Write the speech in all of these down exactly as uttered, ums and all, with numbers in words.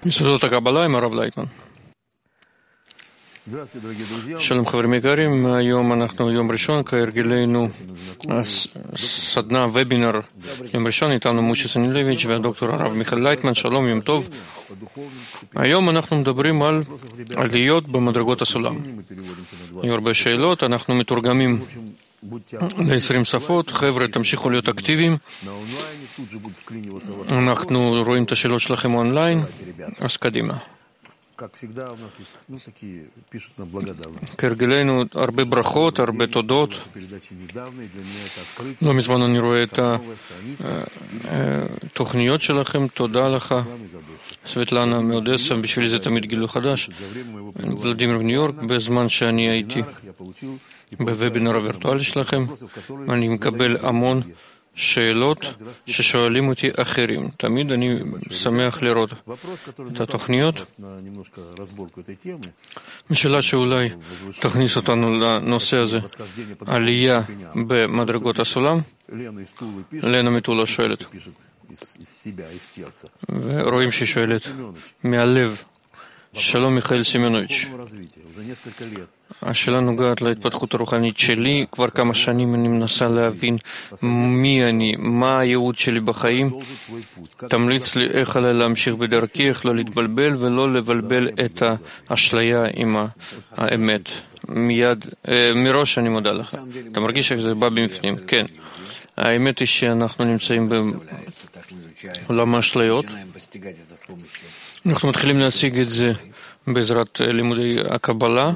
יסודות הקבלה עם הרב לייטמן. שלום חברים יקרים, היום אנחנו יום ראשון, כהרגלנו סדנה וובינר יום ראשון, איתנו משה סנילביץ' והדוקטור הרב מיכאל לייטמן. שלום, יום טוב. היום אנחנו מדברים על עליות במדרגות הסולם. היו הרבה שאלות, אנחנו מתורגמים ל-עשרים שפות. חבר'ה, תמשיכו להיות אקטיביים. אנחנו רואים את השאלות שלכם אונליין, אז קדימה. כהרגלנו, הרבה ברכות, הרבה תודות. לא מזמן אני רואה את התוכניות שלכם, תודה לך. סבטלנה מאודסה, בשבילי זה תמיד גילוי חדש. ולדימיר בניו יורק, בזמן שאני הייתי בוובינר הווירטואלי שלכם, אני מקבל המון שאלות ששואלים אותי אחרים. תמיד אני שמח לראות את התוכניות. שאלה שאולי תכניס אותנו לנושא הזה, עלייה במדרגות הסולם. לנה מטולה שואלת, ורואים שהיא שואלת מהלב. שלום מיכאל סמיונוביץ', השאלה נוגעת להתפתחות הרוחנית שלי. כבר כמה שנים אני מנסה להבין מי אני, מה הייעוד שלי בחיים. תמליץ לי איך עליי להמשיך בדרכי, איך לא להתבלבל ולא לבלבל את האשליה עם האמת. מיד, מראש אני מודה לך. אתה מרגיש שזה בא בפנים? כן. האמת היא שאנחנו נמצאים בעולם האשליות. אנחנו מתחילים להשיג את זה בעזרת לימודי הקבלה,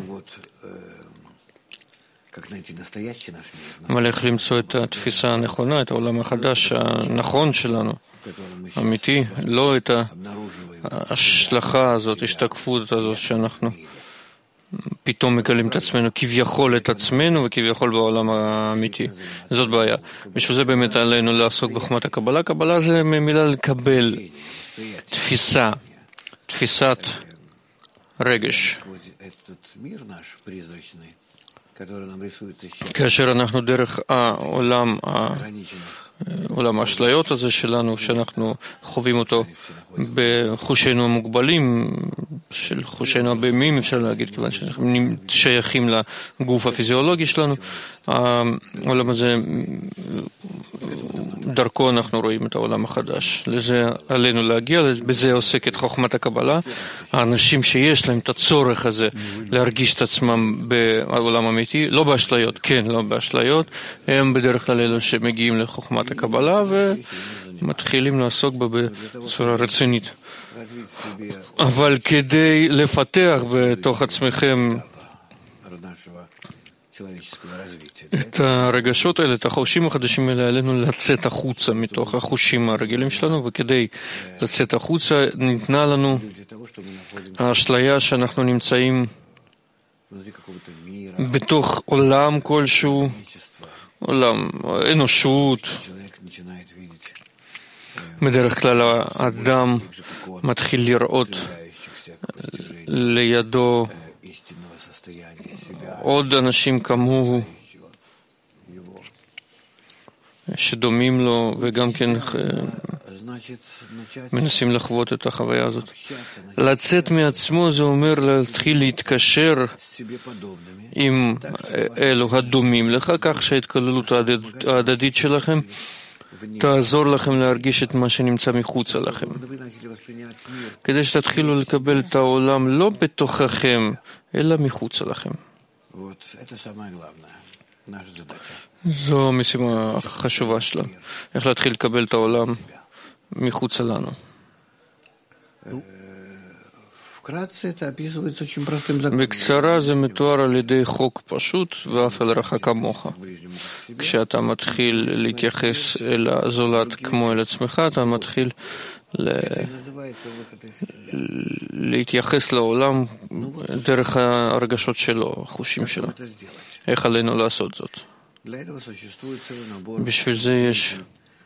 אבל איך למצוא את התפיסה הנכונה, את העולם החדש הנכון שלנו, אמיתי, לא את ההשלכה הזאת, השתקפות הזאת שאנחנו פתאום מגלים את עצמנו, כביכול את עצמנו וכביכול בעולם האמיתי. זאת בעיה. בשביל זה באמת עלינו לעסוק בחוכמת הקבלה. קבלה זה מילה לקבל, תפיסה, תפיסת רגש. כאשר אנחנו דרך העולם, עולם האשליות הזה שלנו, שאנחנו חווים אותו בחושינו המוגבלים, של חושינו הבהמיים, אפשר להגיד, כיוון שאנחנו שייכים לגוף הפיזיולוגי שלנו, העולם הזה, דרכו אנחנו רואים את העולם החדש. לזה עלינו להגיע, בזה עוסקת חוכמת הקבלה. האנשים שיש להם את הצורך הזה להרגיש את עצמם בעולם אמיתי, לא באשליות, כן, לא באשליות, הם בדרך כלל אלו שמגיעים לחוכמת הקבלה ומתחילים לעסוק בה בצורה רצינית. אבל כדי לפתח בתוך עצמכם את הרגשות האלה, את החושים החדשים האלה, עלינו לצאת החוצה מתוך החושים הרגילים שלנו, וכדי לצאת החוצה ניתנה לנו האשליה שאנחנו נמצאים בתוך עולם כלשהו, עולם אנושות. בדרך כלל האדם מתחיל לראות לידו עוד אנשים כמוהו שדומים לו, וגם כן מנסים לחוות את החוויה הזאת. לצאת מעצמו זה אומר להתחיל להתקשר עם אלו הדומים לך, כך שההתקללות ההדדית שלכם תעזור לכם להרגיש את מה שנמצא מחוצה לכם. כדי שתתחילו לקבל את העולם לא בתוככם, אלא מחוצה לכם. זו משימה חשובה שלנו. איך להתחיל לקבל את העולם מחוצה לנו. בקצרה זה מתואר על ידי חוק פשוט, ואף אל רחק כמוך. כשאתה מתחיל להתייחס אל הזולת כמו אל עצמך, אתה מתחיל להתייחס לעולם דרך הרגשות שלו, החושים שלו. איך עלינו לעשות זאת? בשביל זה יש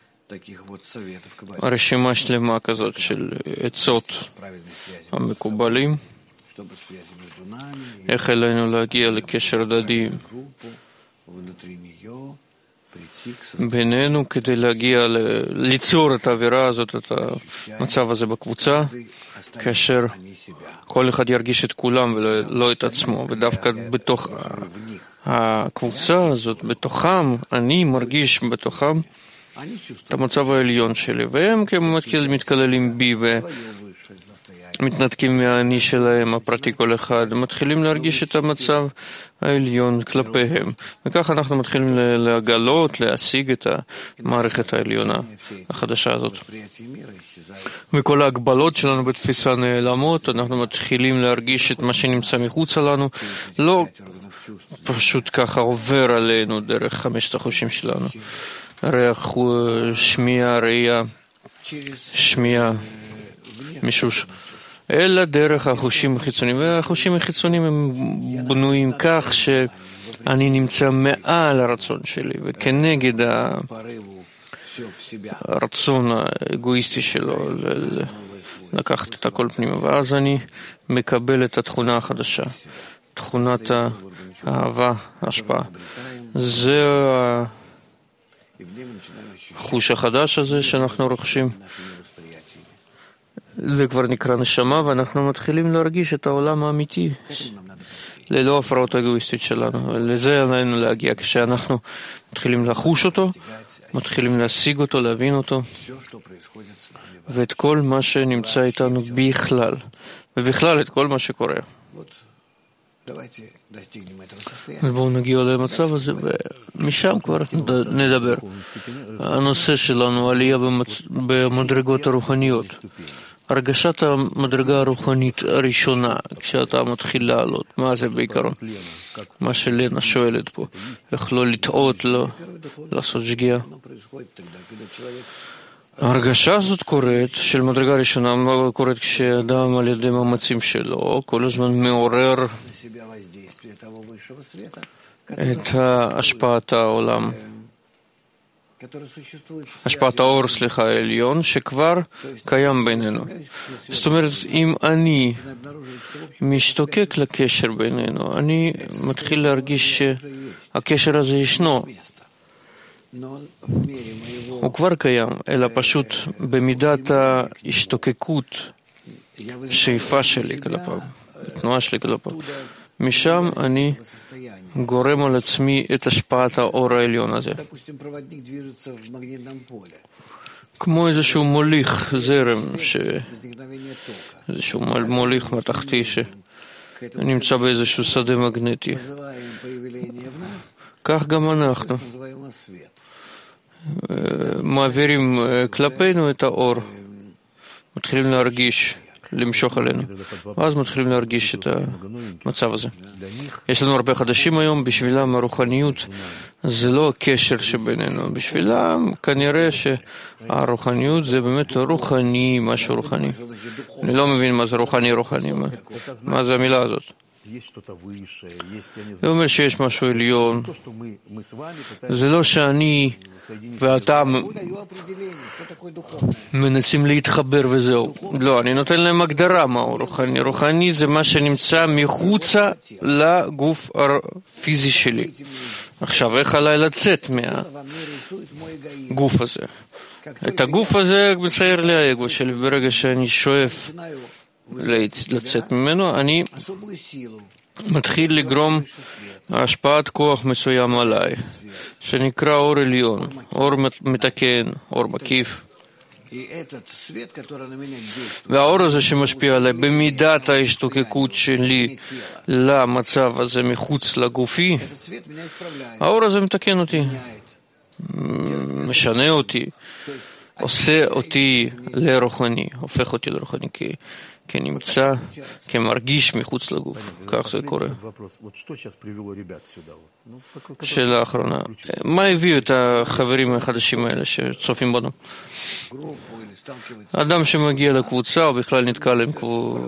רשימה שלמה כזאת של עצות המקובלים, איך עלינו להגיע לקשר הדדי בינינו כדי להגיע, ליצור את האווירה הזאת, את המצב הזה בקבוצה, כאשר כל אחד ירגיש את כולם ולא את עצמו, ודווקא בתוך הקבוצה הזאת, בתוכם, אני מרגיש בתוכם את המצב העליון שלי, והם מתקללים בי ומתנתקים מהאני שלהם, הפרטי כל אחד, מתחילים להרגיש את המצב העליון כלפיהם, וכך אנחנו מתחילים לגלות, להשיג את המערכת העליונה החדשה הזאת. וכל ההגבלות שלנו בתפיסה נעלמות, אנחנו מתחילים להרגיש את מה שנמצא מחוץ לנו, לא פשוט ככה עובר עלינו דרך חמשת החושים שלנו. ריח, שמיעה, ראייה, שמיעה, מישוש, אלא דרך החושים החיצוניים. והחושים החיצוניים הם בנויים כך שאני נמצא מעל הרצון שלי, וכנגד הרצון האגואיסטי שלו לקחת את הכל פנימה, ואז אני מקבל את התכונה החדשה, תכונת האהבה, ההשפעה. זה החוש החדש הזה שאנחנו רוכשים, זה כבר נקרא נשמה, ואנחנו מתחילים להרגיש את העולם האמיתי ללא הפרעות אגואיסטית שלנו. לזה עלינו להגיע, כשאנחנו מתחילים לחוש אותו, מתחילים להשיג אותו, להבין אותו, ואת כל מה שנמצא איתנו בכלל, ובכלל את כל מה שקורה. ובואו נגיע למצב הזה, ומשם כבר נדבר. הנושא שלנו, עלייה במדרגות הרוחניות. הרגשת המדרגה הרוחנית הראשונה, כשאתה מתחיל לעלות. מה זה בעיקרון? מה שלנה שואלת פה. איך לא לטעות, לא לעשות שגיאה. ההרגשה הזאת קורית, של מדרגה ראשונה, קורית כשאדם על ידי מאמצים שלו, כל הזמן מעורר את השפעת העולם, השפעת האור, סליחה, העליון, שכבר קיים בינינו. זאת אומרת, אם אני משתוקק לקשר בינינו, אני מתחיל להרגיש שהקשר הזה ישנו. הוא כבר קיים, אלא פשוט במידת ההשתוקקות, שאיפה שלי כלפיו, התנועה שלי כלפיו. משם אני גורם על עצמי את השפעת האור העליון הזה. כמו איזשהו מוליך זרם, ש... איזשהו מוליך מתחתי שנמצא באיזשהו שדה מגנטי. כך גם אנחנו מעבירים כלפינו את האור, מתחילים להרגיש, למשוך עלינו, ואז מתחילים להרגיש את המצב הזה. יש לנו הרבה חדשים היום, בשבילם הרוחניות זה לא הקשר שבינינו, בשבילם כנראה שהרוחניות זה באמת רוחני, משהו רוחני. אני לא מבין מה זה רוחני רוחני, מה, מה זה המילה הזאת. זה אומר שיש משהו עליון, זה לא שאני ואתה מנסים להתחבר וזהו. לא, אני נותן להם הגדרה מהו רוחני. רוחני זה מה שנמצא מחוצה לגוף הפיזי שלי. עכשיו, איך עליי לצאת מהגוף הזה? את הגוף הזה מצייר לי האגו שלי, ברגע שאני שואף לצאת ממנו, אני מתחיל לגרום השפעת כוח מסוים עליי, שנקרא אור עליון, אור מתקן, אור מקיף. והאור הזה שמשפיע עליי, במידת ההשתוקקות שלי למצב הזה מחוץ לגופי, האור הזה מתקן אותי, משנה אותי, עושה אותי לרוחני, הופך אותי לרוחני, כי כנמצא, כמרגיש מחוץ לגוף. כך זה קורה. שאלה האחרונה. מה הביאו את החברים החדשים האלה שצופים בנו? אדם שמגיע לקבוצה, או בכלל נתקל עם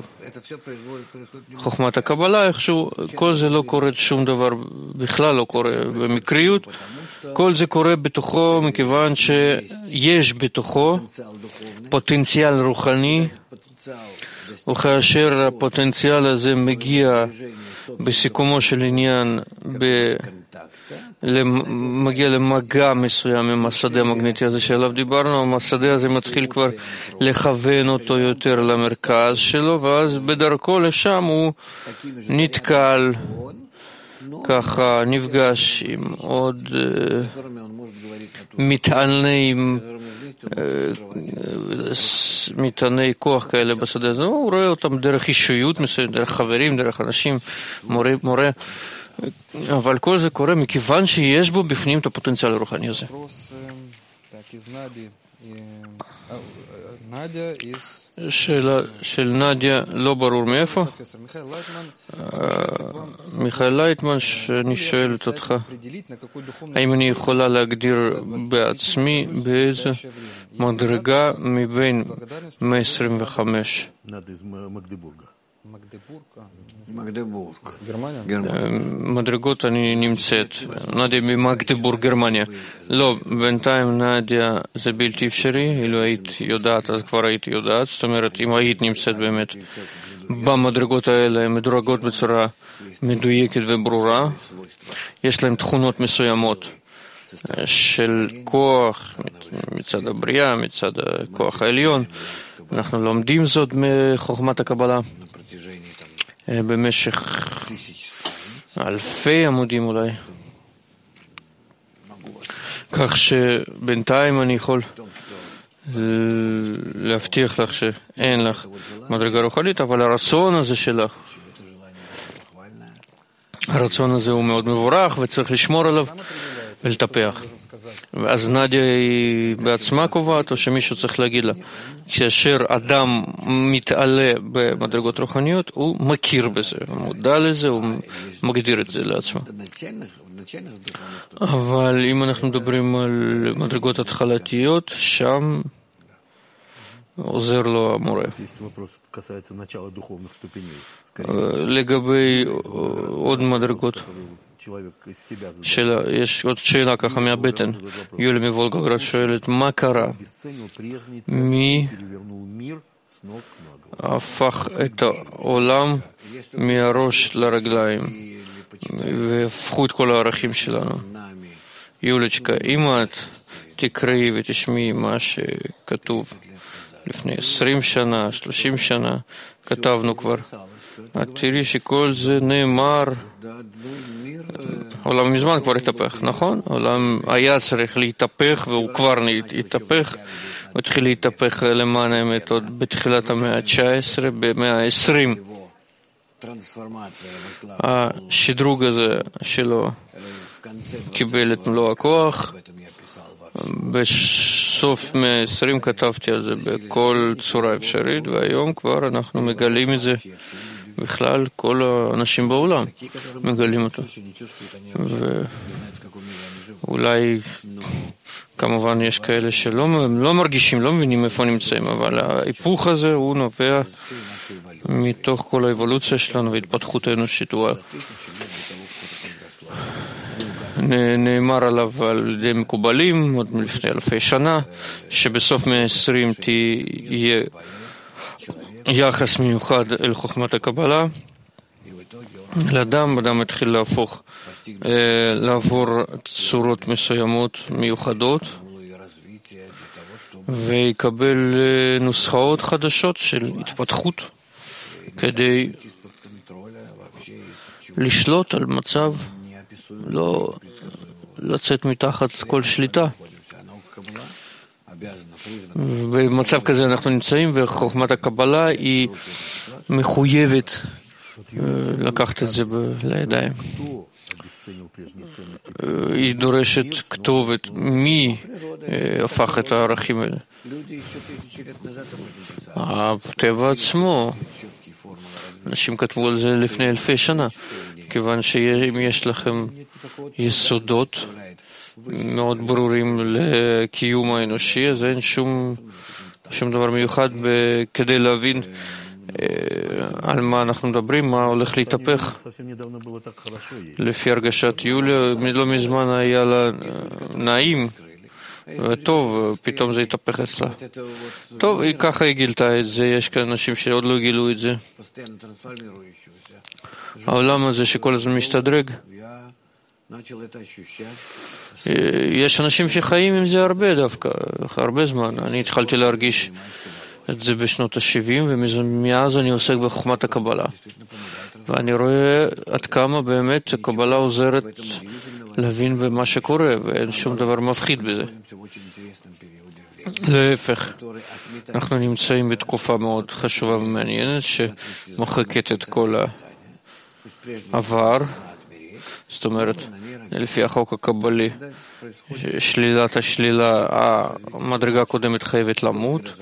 חוכמת הקבלה, איכשהו, כל זה לא קורה שום דבר, בכלל לא קורה במקריות. כל זה קורה בתוכו, מכיוון שיש בתוכו פוטנציאל רוחני, וכאשר הפוטנציאל הזה מגיע בסיכומו של עניין מגיע למגע מסוים עם השדה המגנטי הזה שעליו דיברנו, השדה הזה מתחיל כבר לכוון אותו יותר למרכז שלו, ואז בדרכו לשם הוא נתקל, ככה נפגש עם עוד מטעני מטעני כוח כאלה בשדה הזה. הוא רואה אותם דרך אישיות מסוים, דרך חברים, דרך אנשים, מורה, מורה. אבל כל זה קורה מכיוון שיש בו בפנים את הפוטנציאל הרוחני הזה. שאלה של נדיה, לא ברור מאיפה. מיכאל לייטמן, שאני שואלת אותך, האם אני יכולה להגדיר בעצמי באיזה מדרגה מבין מאה עשרים וחמש? מדרגות אני נמצאת. נדיה ממגדבורג, גרמניה. לא, בינתיים נדיה זה בלתי אפשרי. אילו היית יודעת, אז כבר הייתי יודעת. זאת אומרת, אם היית נמצאת באמת במדרגות האלה, הן מדורגות בצורה מדויקת וברורה. יש להן תכונות מסוימות של כוח מצד הבריאה, מצד הכוח העליון. אנחנו לומדים זאת מחוכמת הקבלה במשך אלפי עמודים אולי. כך שבינתיים אני יכול להבטיח לך שאין לך מדרגה רוחנית, אבל הרצון הזה שלך, הרצון הזה הוא מאוד מבורך וצריך לשמור עליו ולטפח. אז נדיה היא בעצמה קובעת, או שמישהו צריך להגיד לה? כאשר אדם מתעלה במדרגות רוחניות, הוא מכיר בזה, הוא מודע לזה, הוא מגדיר את זה לעצמו. אבל אם אנחנו מדברים על מדרגות התחלתיות, שם עוזר לו המורה. לגבי עוד מדרגות, שאלה, יש עוד שאלה ככה מהבטן. יוליה מוולגוגרד שואלת, מה קרה? מי הפך את העולם מהראש לרגליים והפכו את כל הערכים שלנו? יולечка, אם את תקראי ותשמעי מה שכתוב לפני עשרים שנה, שלושים שנה, כתבנו כבר, את תראי שכל זה נאמר, העולם מזמן כבר התהפך, נכון? העולם היה צריך להתהפך והוא כבר התהפך, הוא התחיל להתהפך למען האמת עוד בתחילת המאה ה-תשע עשרה, במאה ה-עשרים. השדרוג הזה שלו קיבל את מלוא הכוח. בסוף מאה ה-עשרים כתבתי על זה בכל צורה אפשרית, והיום כבר אנחנו מגלים את זה בכלל, כל האנשים בעולם מגלים אותו. ואולי כמובן יש כאלה שלא לא מרגישים, לא מבינים איפה נמצאים, אבל ההיפוך הזה הוא נובע מתוך כל האבולוציה שלנו והתפתחות האנושית. הוא נאמר עליו על ידי מקובלים עוד לפני אלפי שנה, שבסוף מאה ה-עשרים תהיה יחס מיוחד אל חוכמת הקבלה לאדם, אדם התחיל להפוך, לעבור צורות מסוימות מיוחדות ויקבל נוסחאות חדשות של התפתחות כדי לשלוט על מצב, לא לצאת מתחת כל שליטה. במצב כזה אנחנו נמצאים, וחוכמת הקבלה היא מחויבת לקחת את זה לידיים. היא דורשת כתובת מי הפך את הערכים האלה. הטבע עצמו, אנשים כתבו על זה לפני אלפי שנה, כיוון שאם יש לכם יסודות מאוד ברורים לקיום האנושי, אז אין שום, שום דבר מיוחד כדי להבין על מה אנחנו מדברים, מה הולך להתהפך. לפי הרגשת יוליה, לא מזמן היה לה נעים וטוב, פתאום זה התהפך אצלה. טוב, היא ככה היא גילתה את זה, יש כאן אנשים שעוד לא גילו את זה. העולם הזה שכל הזמן משתדרג, יש אנשים שחיים עם זה הרבה דווקא, הרבה זמן. אני התחלתי להרגיש את זה בשנות ה-שבעים, ומאז אני עוסק בחוכמת הקבלה. ואני רואה עד כמה באמת הקבלה עוזרת להבין במה שקורה, ואין שום דבר מפחיד בזה. להפך, אנחנו נמצאים בתקופה מאוד חשובה ומעניינת, שמוחקת את כל העבר. זאת אומרת, לפי החוק הקבלי, שלילת השלילה, המדרגה הקודמת חייבת למות,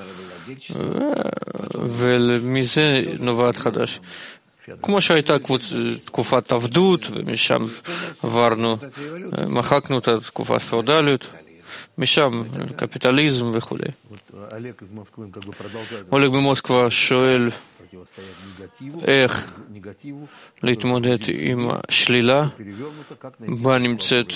ומזה נובעת חדש. כמו שהייתה תקופת עבדות, ומשם עברנו, מחקנו את התקופה הפאודליות, משם קפיטליזם וכו'. אולג ממוסקבה שואל איך להתמודד עם השלילה בה נמצאת,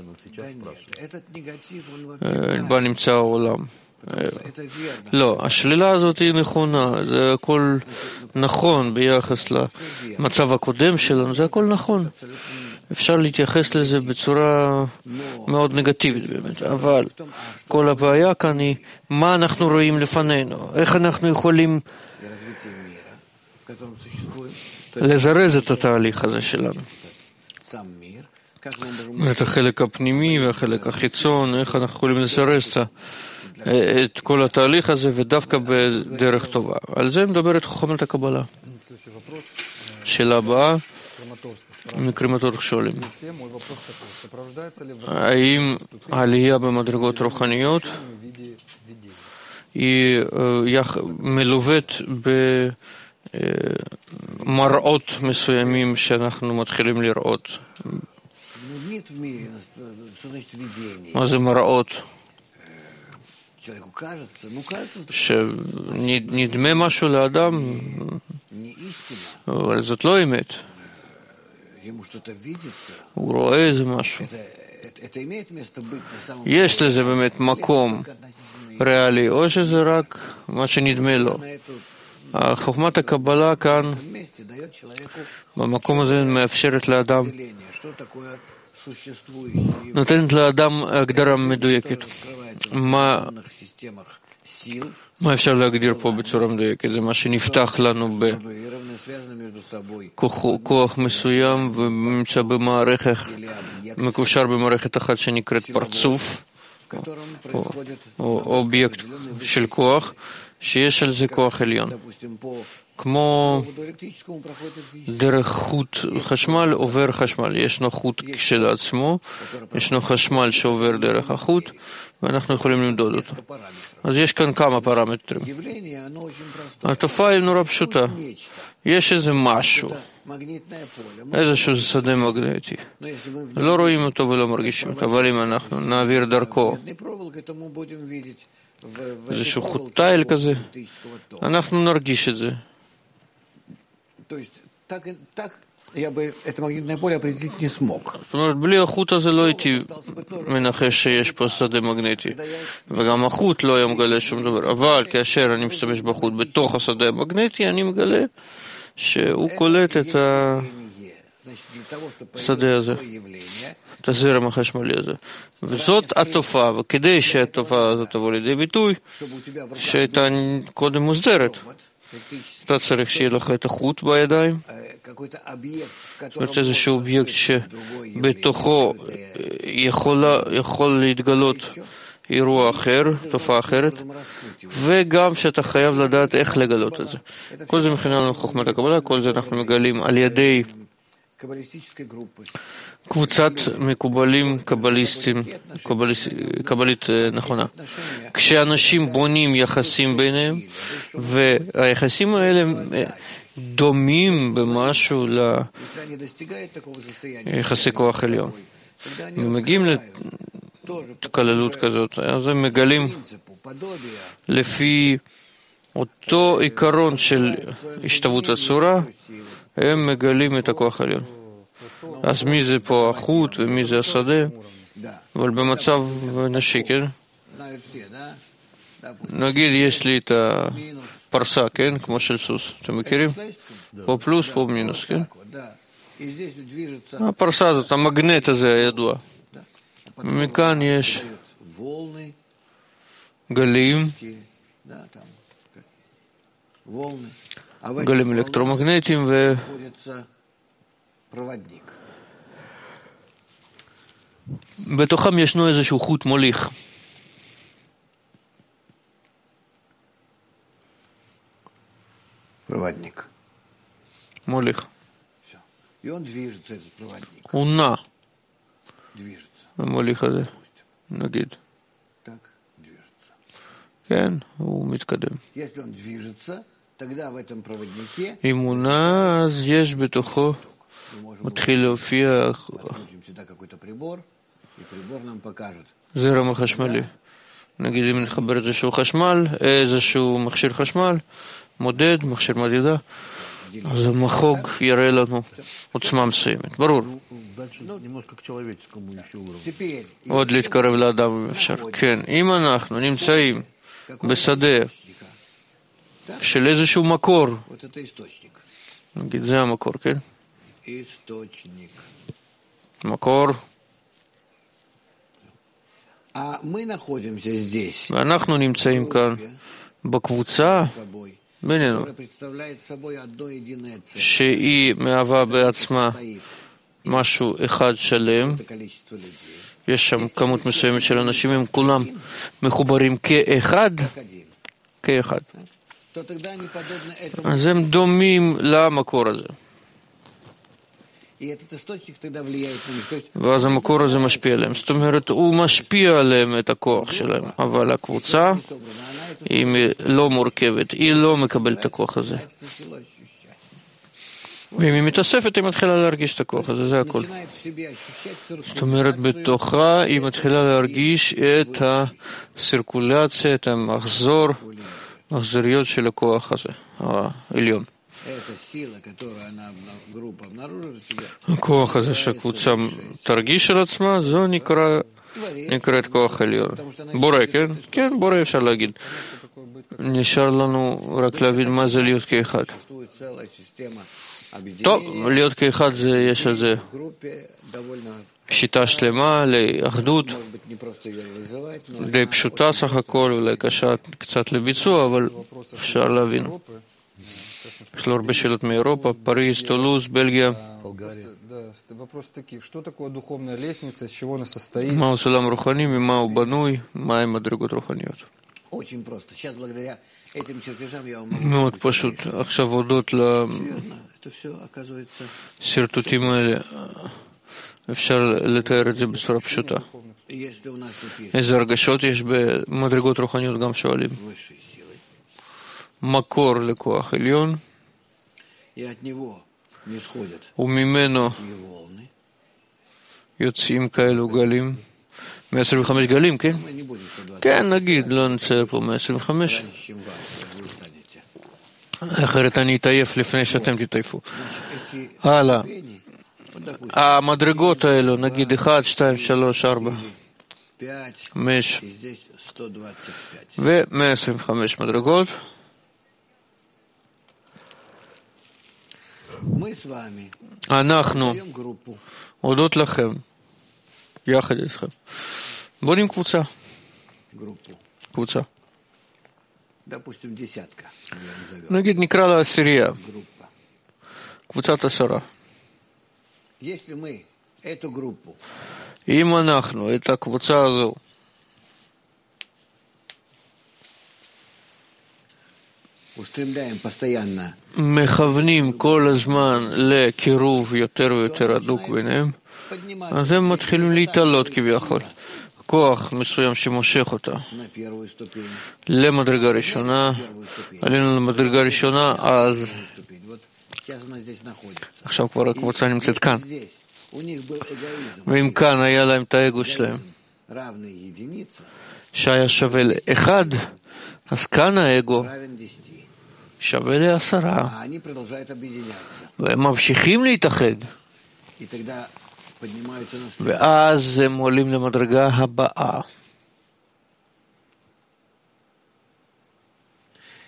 בה נמצא העולם. לא, השלילה הזאת היא נכונה, זה הכל נכון ביחס למצב הקודם שלנו, זה הכל נכון. אפשר להתייחס לזה בצורה מאוד נגטיבית באמת, אבל כל הבעיה כאן היא מה אנחנו רואים לפנינו, איך אנחנו יכולים לזרז את התהליך הזה שלנו. את החלק הפנימי והחלק החיצון, איך אנחנו יכולים לזרז את כל התהליך הזה ודווקא בדרך טובה. על זה מדברת חוכמת הקבלה. שאלה הבאה, מקרימטורסק שואלים, האם העלייה במדרגות רוחניות היא מלווית במראות מסוימים שאנחנו מתחילים לראות? מה זה מראות? שנדמה משהו לאדם, אבל זאת לא אמת. הוא רואה איזה משהו. יש לזה באמת מקום ריאלי, או שזה רק מה שנדמה לו. חוכמת הקבלה כאן, במקום הזה, מאפשרת לאדם, נותנת לאדם הגדרה מדויקת. מה, מה אפשר להגדיר פה בצורה מדויקת? זה מה שנפתח לנו בכוח מסוים ונמצא במערכת, מקושר במערכת אחת שנקראת פרצוף, או, או אובייקט של כוח, שיש על זה כוח עליון. כמו דרך חוט חשמל עובר חשמל, ישנו חוט כשלעצמו, ישנו חשמל שעובר דרך החוט, ואנחנו יכולים למדוד אותו. אז יש כאן כמה פרמטרים. התופעה היא נורא פשוטה. יש איזה משהו, איזשהו שדה מגנטי. לא רואים אותו ולא מרגישים אותו, אבל אם אנחנו נעביר דרכו איזשהו חוט תיל כזה, אנחנו נרגיש את זה. זאת אומרת, בלי החוט הזה לא הייתי מנחש שיש פה שדה מגנטי, וגם החוט לא היה מגלה שום דבר, אבל כאשר אני משתמש בחוט בתוך השדה המגנטי, אני מגלה שהוא קולט את השדה הזה, את הזרם החשמלי הזה. וזאת התופעה, וכדי שהתופעה הזאת תבוא לידי ביטוי, שהייתה קודם מוסדרת, אתה צריך שיהיה לך את החוט בידיים, זאת אומרת איזשהו אובייקט שבתוכו יכולה, יכול להתגלות אירוע אחר, תופעה אחרת, וגם שאתה חייב לדעת איך לגלות את זה. כל זה מכינה לנו חוכמת הקבלה, כל זה אנחנו מגלים על ידי קבוצת מקובלים קבליסטים, קבלית נכונה. כשאנשים בונים יחסים ביניהם, והיחסים האלה דומים במשהו ליחסי כוח עליון. ומגיעים לתקללות כזאת, אז הם מגלים לפי אותו עיקרון של השתוות הצורה, הם מגלים את הכוח העליון. אז מי זה פה החוט ומי זה השדה? אבל במצב נשי, כן? נגיד יש לי את הפרסה, כן? כמו של סוס. אתם מכירים? פה פלוס, פה מינוס, כן? הפרסה הזאת, המגנט הזה הידוע. מכאן יש גלים, גלים אלקטרומגנטיים ו... בתוכם ישנו איזשהו חוט מוליך. Проводник. מוליך. Все. И он движется, этот проводник. הוא נע. Движется. המוליך הזה, נגיד. Так, движется. כן, הוא מתקדם. Если он движется, тогда в этом проводнике אם הוא נע, אז יש בתוכו, מתחיל להופיע подключим сюда какой-то прибор, и прибор нам покажет. זרם החשמלי. נגיד אם נחבר איזשהו חשמל, איזשהו מכשיר חשמל, מודד, מכשיר מדידה, אז המחוג יראה לנו עוצמה מסוימת. ברור. עוד להתקרב לאדם אם אפשר. כן, אם אנחנו נמצאים בשדה של איזשהו מקור, נגיד זה המקור, כן? מקור. ואנחנו נמצאים כאן בקבוצה בינינו, שהיא מהווה בעצמה משהו אחד שלם. יש שם כמות מסוימת של אנשים, הם כולם מחוברים כאחד, כאחד. אז הם דומים למקור הזה. ואז המקור הזה משפיע עליהם. זאת אומרת, הוא משפיע עליהם את הכוח שלהם. אבל הקבוצה, היא לא מורכבת, היא לא מקבלת את הכוח הזה. ואם היא מתאספת, היא מתחילה להרגיש את הכוח הזה, זה הכל. זאת אומרת, בתוכה היא מתחילה להרגיש את הסירקולציה, את המחזור, מחזוריות של הכוח הזה, העליון. הכוח הזה שהקבוצה תרגיש על עצמה, זו נקרא, נקראת כוח עליון. בורא, כן? כן, בורא אפשר להגיד. נשאר לנו רק להבין מה זה להיות כאחד. טוב, להיות כאחד זה, יש על זה שיטה שלמה לאחדות, די פשוטה סך הכל, אולי קשה קצת לביצוע, אבל אפשר להבין. יש לו הרבה שאלות מאירופה, פריז, טולוז, בלגיה. מהו סולם רוחני, ממה הוא בנוי, מהם מדרגות רוחניות. מאוד פשוט. עכשיו הודות לסרטוטים האלה, אפשר לתאר את זה בצורה פשוטה. איזה הרגשות יש במדרגות רוחניות גם שואלים. מקור לכוח עליון, וממנו יוצאים כאלו גלים, מאה עשרים וחמש גלים, כן? כן, נגיד, לא נצייר פה מאה עשרים וחמש. אחרת אני אתעייף לפני שאתם תתעייפו. הלאה. המדרגות האלו, נגיד אחת, שתיים, שלוש, ארבע, חמש, ו-מאה עשרים וחמש מדרגות. אנחנו, הודות לכם, יחד איתכם, בונים קבוצה. קבוצה. נגיד נקרא לה עשירייה. קבוצת עשרה. אם אנחנו את הקבוצה הזו מכוונים כל הזמן לקירוב יותר ויותר הדוק ביניהם, אז הם מתחילים להתעלות כביכול. כוח מסוים שמושך אותה למדרגה ראשונה, עלינו למדרגה ראשונה, אז עכשיו כבר הקבוצה נמצאת כאן. ואם כאן היה להם את האגו שלהם שהיה שווה לאחד, אז כאן האגו שווה לעשרה, והם ממשיכים להתאחד, ואז הם עולים למדרגה הבאה.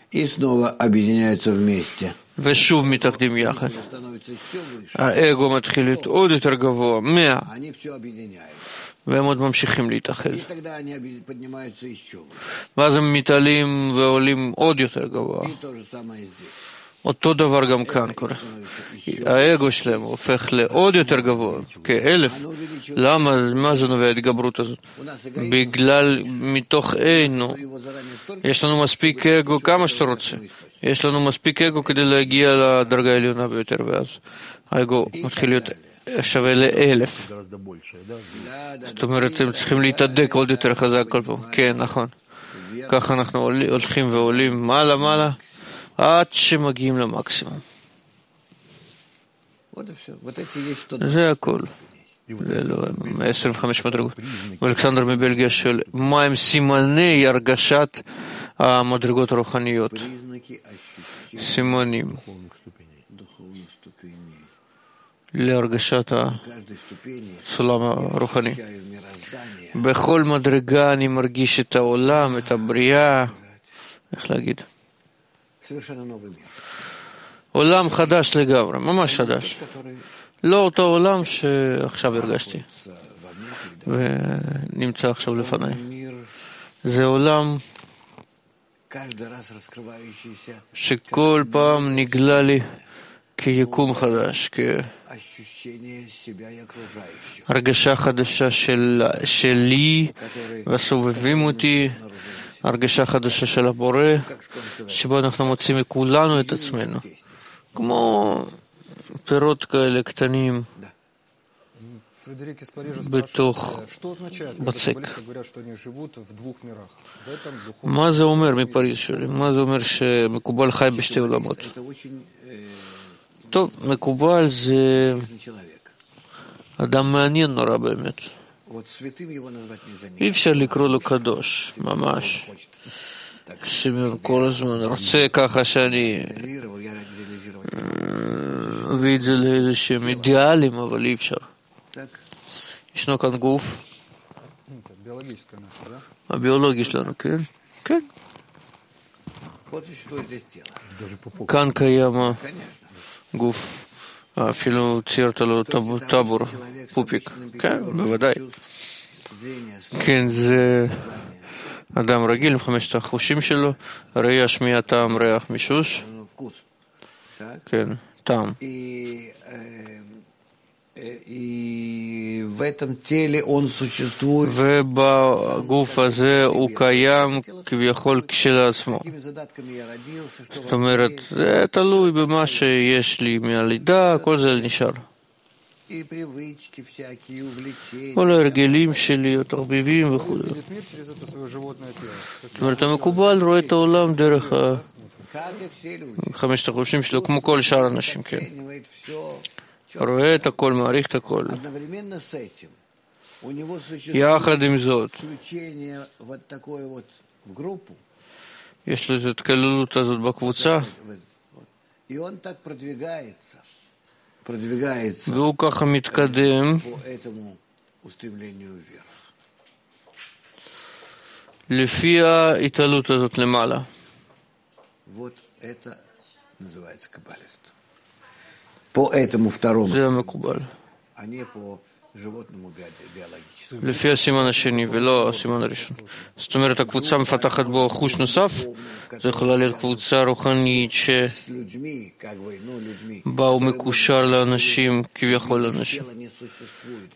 И снова объединяются вместе. ושוב מתאחדים יחד. האגו מתחיל להיות עוד יותר גבוה, מאה, Они все объединяют. והם עוד ממשיכים להתאחד. И тогда они объ- поднимаются еще выше. ואז הם מתעלים ועולים עוד יותר גבוה. И то же самое здесь. אותו דבר גם כאן קורה. האגו שלהם הופך לעוד יותר גבוה, כאלף. למה? מה זה נובע ההתגברות הזאת? У нас эгоизм, בגלל מתוך אינו. его zaранее stолько, יש לנו מספיק אגו כמה שאתה רוצה. יש לנו מספיק אגו כדי להגיע לדרגה העליונה ביותר, ואז האגו מתחיל להיות שווה לאלף. זאת אומרת, הם צריכים להתהדק עוד יותר חזק כל פעם. כן, נכון. ככה אנחנו הולכים ועולים מעלה מעלה, עד שמגיעים למקסימום. вот и все. Вот эти есть что-то. זה הכל. זה לא עשרים וחמש מדרגות. ואלכסנדר מבלגיה שואל, מה הם סימני הרגשת המדרגות הרוחניות? Признаки ощущения סימנים духовных ступеней. להרגשת Каждой ступени הסולם הרוחני. ощущаю мироздание. בכל מדרגה אני מרגיש את העולם, את הבריאה, איך להגיד? Совершенно новый мир. עולם חדש לגמרי, ממש חדש. Который לא אותו עולם שעכשיו הרגשתי, с- во мне передо ונמצא עכשיו לפניי. мной. Мир, זה עולם каждый раз раскрывающийся שכל פעם נגלה לי כיקום חדש, ощущение себя и окружающих, כהרגשה חדשה של, שלי которые, והסובבים אותי, הרגשה חדשה של הבורא, как скажем сказать, שבו אנחנו מוצאים מכולנו את עצמנו, действия. כמו פירות כאלה קטנים Фредерик из Парижа בתוך спрашивает, что означает, когда בצק. каббалисты говорят, что они живут в двух мирах? В этом духовном מה זה אומר מפריז שלי? מה זה אומר שמקובל חי בשתי עולמות? Это очень э, טוב, מקובל זה интересный человек. אדם מעניין נורא באמת. Вот святым его назвать нельзя. אי אפשר לקרוא לו קדוש, ממש. Хочет. Так, שכל הזמן רוצה ככה שאני изолировал, я идеализировать. מביא את זה לאיזשהם אידיאלים, אבל אי אפשר. Так, ישנו כאן גוף, Это биологическое наше, да? הביולוגי שלנו, כן? כן. вот существует здесь тело. כאן קיים Конечно. הגוף. אפילו ציירת לו טאב- טאבור, Человек с פופיק. обычным כן, эпизодом בוודאי. чувств, зрения, слуха, כן, זה сознания, אדם רגיל עם חמשת החושים שלו, ראייה, שמיעה, טעם, ריח, מישוש. ну, вкус. Так. כן, טעם. И, э, э, и в этом теле он существует ובגוף הזה הוא קיים כביכול כשלעצמו. такими задатками я родился, что זאת אומרת, זה תלוי במה שיש לי מהלידה, כל זה נשאר. и привычки всякие, увлечения. כל ההרגלים שלי, התרביבים וכו'. Видит мир через это свое животное тело. Как זאת אומרת, המקובל רואה את העולם דרך ה- Как и все люди. חמשת החושים שלו, כמו כל שאר האנשים, כן. Оценивает все. רואה את הכל, מעריך את הכל. Одновременно с этим у него существует יחד עם זאת, включение вот такое вот в группу. יש לו את ההתקללות הזאת בקבוצה, в этот вот. И он так продвигается, продвигается והוא ככה מתקדם по этому устремлению вверх. לפי ההתעלות הזאת למעלה. Вот это называется каббалист. По этому второму, זה המקובל. а не по животному био- биологическому. לפי הסימן השני ולא הסימן הראשון. זאת אומרת, הקבוצה מפתחת בו חוש נוסף, זו יכולה להיות קבוצה רוחנית С людьми, как бы, ну, людьми, שבה הוא מקושר לאנשים, כביכול לאנשים, тело не существует.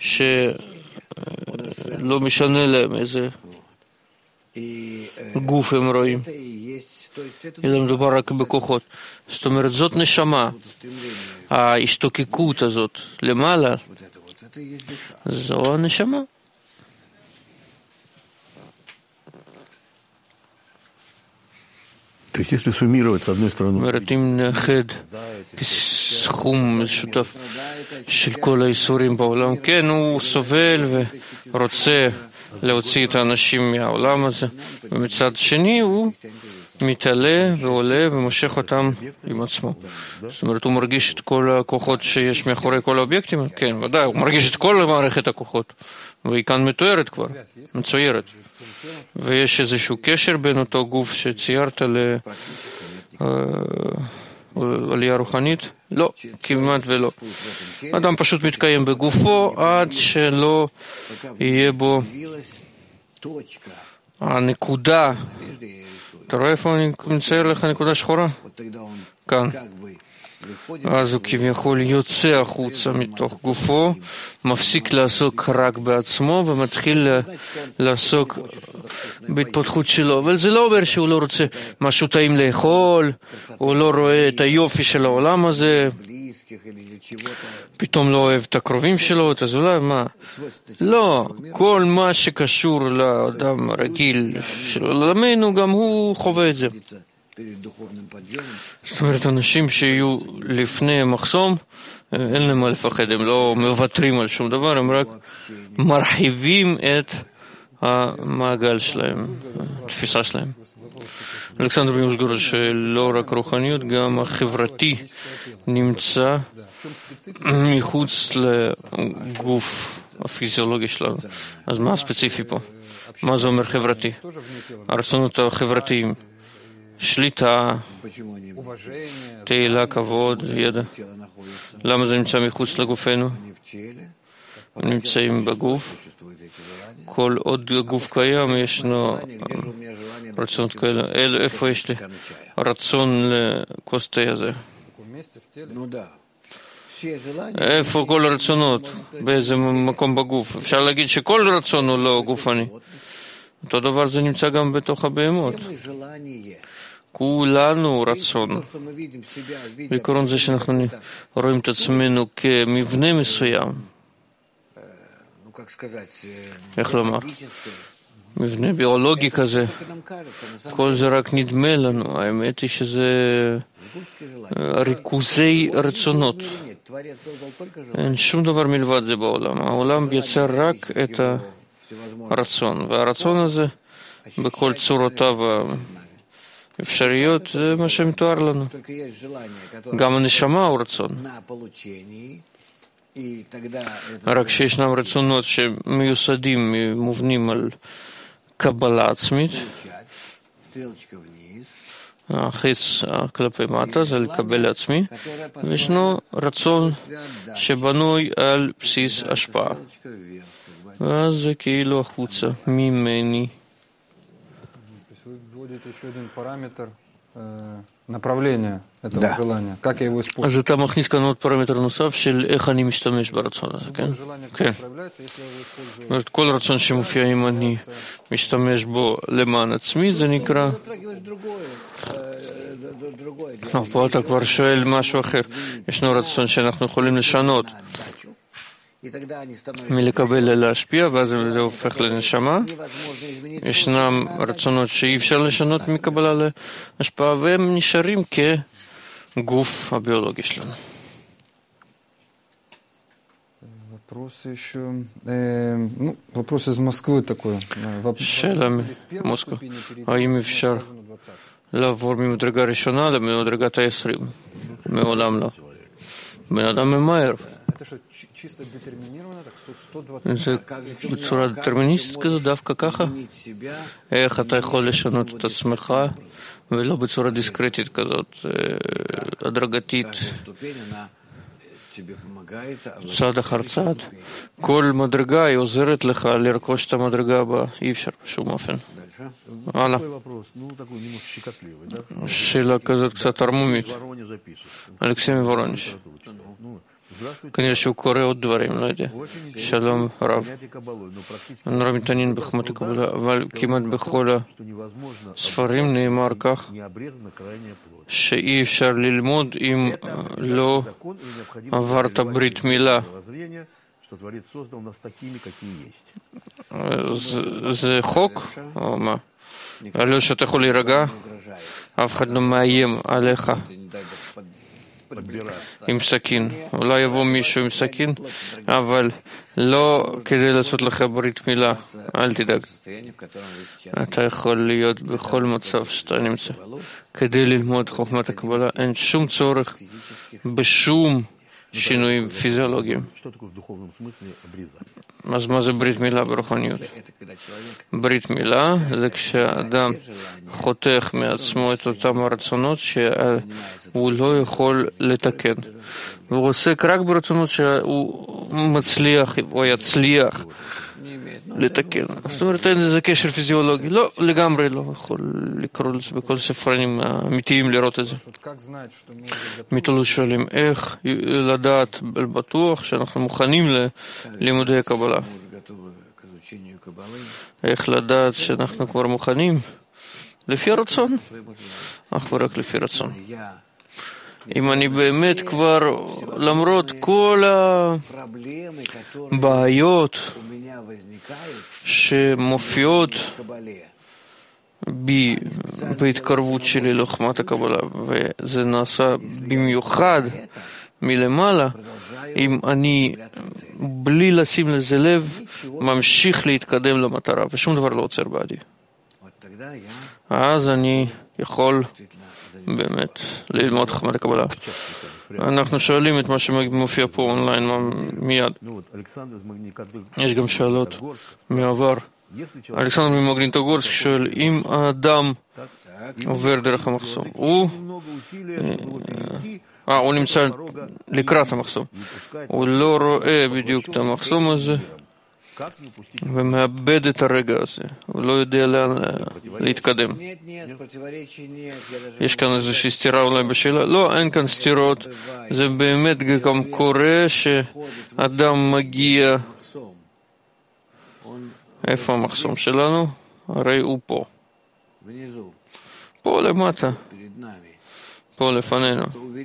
שלא משנה להם איזה И э, גוף הם רואים, это и есть, то есть это אלא מדובר רק בכוחות. זאת אומרת, זאת נשמה, устремление, ההשתוקקות הזאת למעלה, вот это вот, это и есть душа. זו הנשמה. То есть, если суммировать, с одной זאת стороны, אומרת, אם נאחד כסכום משותף של כל האיסורים בעולם, כן, הוא סובל ורוצה להוציא את האנשים מהעולם הזה, ומצד שני הוא מתעלה ועולה ומושך אותם עם עצמו. זאת אומרת, הוא מרגיש את כל הכוחות שיש מאחורי כל האובייקטים? כן, ודאי, הוא מרגיש את כל מערכת הכוחות, והיא כאן מתוארת כבר, מצוירת. ויש איזשהו קשר בין אותו גוף שציירת עלייה רוחנית? לא, כמעט ולא. אדם פשוט מתקיים בגופו עד שלא יהיה בו הנקודה. אתה רואה איפה אני מצייר לך נקודה שחורה? כאן. אז הוא כביכול יוצא החוצה מתוך גופו, מפסיק לעסוק רק בעצמו ומתחיל לעסוק בהתפתחות שלו. אבל זה לא אומר שהוא לא רוצה משהו טעים לאכול, הוא לא רואה את היופי של העולם הזה, פתאום לא אוהב את הקרובים שלו, את הזולת, מה? לא, כל מה שקשור לאדם הרגיל של עולמנו, גם הוא חווה את זה. זאת אומרת, אנשים שיהיו לפני המחסום, אין להם מה לפחד, הם לא מוותרים על שום דבר, הם רק מרחיבים את המעגל שלהם, התפיסה שלהם. אלכסנדר מיושגורוד, שלא רק רוחניות, גם החברתי נמצא מחוץ לגוף הפיזיולוגי שלנו. אז מה הספציפי פה? מה זה אומר חברתי? הרצונות החברתיים. שליטה, תהילה, כבוד, ידע. למה זה נמצא מחוץ לגופנו? נמצאים בגוף. כל עוד הגוף קיים, ישנו רצונות כאלה. איפה יש לי רצון לכוס תה הזה? איפה כל הרצונות? באיזה מקום בגוף? אפשר להגיד שכל רצון הוא לא גופני. אותו דבר זה נמצא גם בתוך הבהמות. כולנו רצון. בעיקרון זה שאנחנו רואים את עצמנו כמבנה מסוים. איך לומר? מבנה ביולוגי כזה. כל זה רק נדמה לנו. האמת היא שזה ריכוזי רצונות. אין שום דבר מלבד זה בעולם. העולם יצר רק את הרצון. והרצון הזה, בכל צורותיו האפשריות, זה מה שמתואר לנו. גם הנשמה הוא רצון. רק שישנם רצונות שמיוסדים, מובנים על קבלה עצמית, החץ כלפי מטה זה לקבל לעצמי, וישנו רצון שבנוי על בסיס השפעה. ואז זה כאילו החוצה ממני. אז אתה מכניס כאן עוד פרמטר נוסף של איך אני משתמש ברצון הזה, כן? כן. זאת אומרת, כל רצון שמופיע אם אני משתמש בו למען עצמי, זה נקרא... פה אתה כבר שואל משהו אחר. ישנו רצון שאנחנו יכולים לשנות מלקבל להשפיע, ואז זה הופך לנשמה. ישנם רצונות שאי אפשר לשנות מקבלה להשפעה, והם נשארים כגוף הביולוגי שלנו. Вопрос из Москвы такой. שאלה ממוסקבה. האם אפשר לעבור ממדרגה ראשונה למדרגת ה-עשרים? מעולם לא. בן אדם ממהר. זה בצורה דטרמיניסטית כזו, דווקא ככה? איך אתה יכול לשנות את עצמך ולא בצורה דיסקרטית כזאת, הדרגתית, צעד אחר צעד? כל מדרגה היא עוזרת לך לרכוש את המדרגה הבאה, אי אפשר בשום אופן. הלאה. שאלה כזאת קצת ערמומית. אלכסי מוורניש. כנראה שהוא קורא עוד דברים, לא יודע. שלום רב. אני לא מתעניין בחוכמת הקבלה, אבל כמעט בכל הספרים נאמר כך שאי אפשר ללמוד אם לא עברת ברית מילה. זה חוק או מה? לא שאתה יכול להירגע? אף אחד לא מאיים עליך עם סכין. אולי יבוא מישהו עם סכין, אבל לא כדי לעשות לך ברית מילה. אל תדאג. אתה יכול להיות בכל מצב שאתה נמצא. כדי ללמוד חוכמת הקבלה אין שום צורך בשום שינויים פיזיולוגיים. אז מה זה ברית מילה ברוחניות? ברית מילה זה כשאדם חותך מעצמו את אותם הרצונות שהוא לא יכול לתקן. והוא עוסק רק ברצונות שהוא מצליח או יצליח לתקן. זאת אומרת, אין איזה קשר פיזיולוגי. לא, לגמרי לא יכול לקרוא לזה בכל ספרנים האמיתיים לראות את זה. מתולו שואלים, איך לדעת בטוח שאנחנו מוכנים ללימודי הקבלה? איך לדעת שאנחנו כבר מוכנים? לפי הרצון. אך ורק לפי רצון. אם אני באמת כבר, למרות כל הבעיות שמופיעות בי בהתקרבות שלי לחוכמת הקבלה, וזה נעשה במיוחד מלמעלה, אם אני בלי לשים לזה לב ממשיך להתקדם למטרה ושום דבר לא עוצר בעדי, אז אני יכול באמת ללמוד חוכמת הקבלה. אנחנו שואלים את מה שמופיע פה אונליין מיד. יש גם שאלות מהעבר. אלכסנדר ממגנינטוגורסק שואל, אם האדם עובר דרך המחסום, הוא אה, הוא נמצא לקראת המחסום, הוא לא רואה בדיוק את המחסום הזה ומאבד את הרגע הזה, הוא לא יודע לאן להתקדם. יש כאן איזושהי סתירה אולי בשאלה? לא, אין כאן סתירות. זה באמת גם קורה שאדם מגיע. איפה המחסום שלנו? הרי הוא פה. פה למטה. פה לפנינו.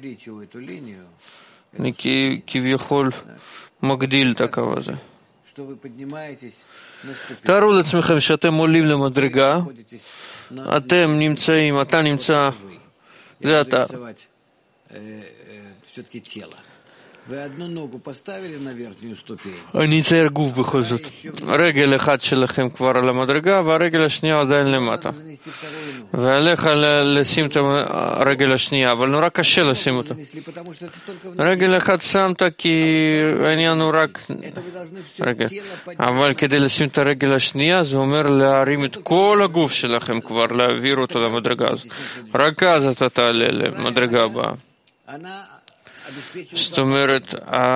אני כביכול מגדיל את הקו הזה. תארו לעצמכם שאתם עולים למדרגה, אתם נמצאים, אתה נמצא, זה אתה. אני אצייר גוף בכל זאת. רגל אחד שלכם כבר על המדרגה, והרגל השנייה עדיין למטה. ועליך לשים את הרגל השנייה, אבל נורא קשה לשים אותה. רגל אחד שמת כי העניין הוא רק רגל. אבל כדי לשים את הרגל השנייה, זה אומר להרים את כל הגוף שלכם כבר, להעביר אותו למדרגה הזאת. רק אז אתה תעלה למדרגה הבאה. זאת אומרת,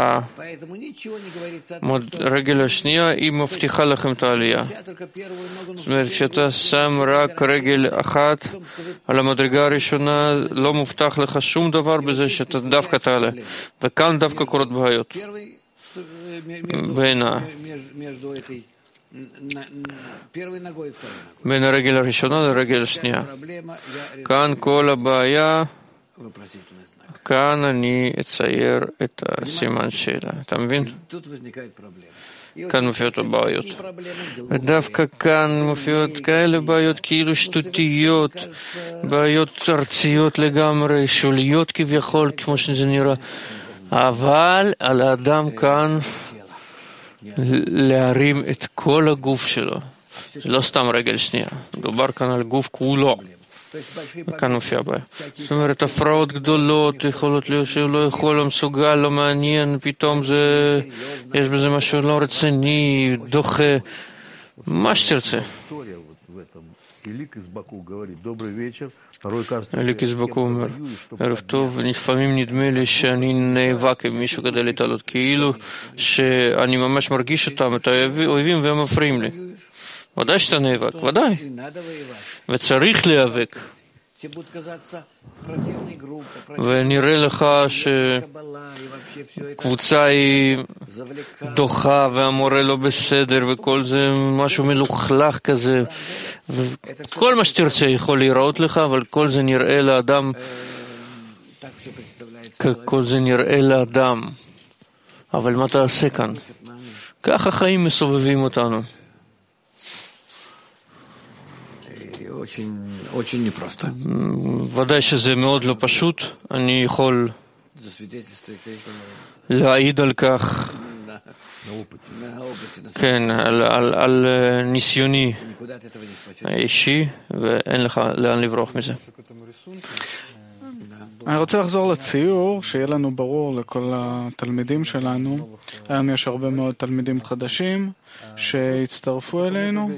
הרגל השנייה היא מבטיחה לכם את העלייה. זאת אומרת, כשאתה שם רק רגל אחת על המדרגה הראשונה, לא מובטח לך שום דבר בזה שאתה דווקא תעלה. וכאן דווקא קורות בעיות. בין, בין הרגל הראשונה לרגל השנייה. כאן כל הבעיה, כאן אני אצייר את הסימן שאלה. אתה מבין? כאן מופיעות הבעיות. ודווקא כאן מופיעות כאלה בעיות כאילו שטותיות, בעיות ארציות לגמרי, שוליות כביכול, כמו שזה נראה. אבל על האדם כאן להרים את כל הגוף שלו. זה לא סתם רגל שנייה. מדובר כאן על גוף כולו. כאן מופיע בעיה. זאת אומרת, הפרעות גדולות יכולות להיות שהוא לא יכול, לא מסוגל, לא מעניין, פתאום זה, יש בזה משהו לא רציני, דוחה, מה שתרצה. אליקס בקו אומר, ערב טוב, לפעמים נדמה לי שאני נאבק עם מישהו כדי להתעלות, כאילו שאני ממש מרגיש אותם, את האויבים והם מפריעים לי. ודאי שאתה נאבק, ודאי. וצריך להיאבק. ונראה לך שקבוצה היא דוחה והמורה לא בסדר וכל זה משהו מלוכלך כזה. כל מה שתרצה יכול להיראות לך, אבל כל זה נראה לאדם, כל זה נראה לאדם. אבל מה תעשה כאן? ככה חיים מסובבים אותנו. ודאי שזה מאוד לא פשוט. אני יכול להעיד על כך, כן, על, על, על ניסיוני האישי, ואין לך לאן לברוח מזה. אני רוצה לחזור לציור, שיהיה לנו ברור לכל התלמידים שלנו. היום יש הרבה מאוד תלמידים חדשים שהצטרפו אלינו.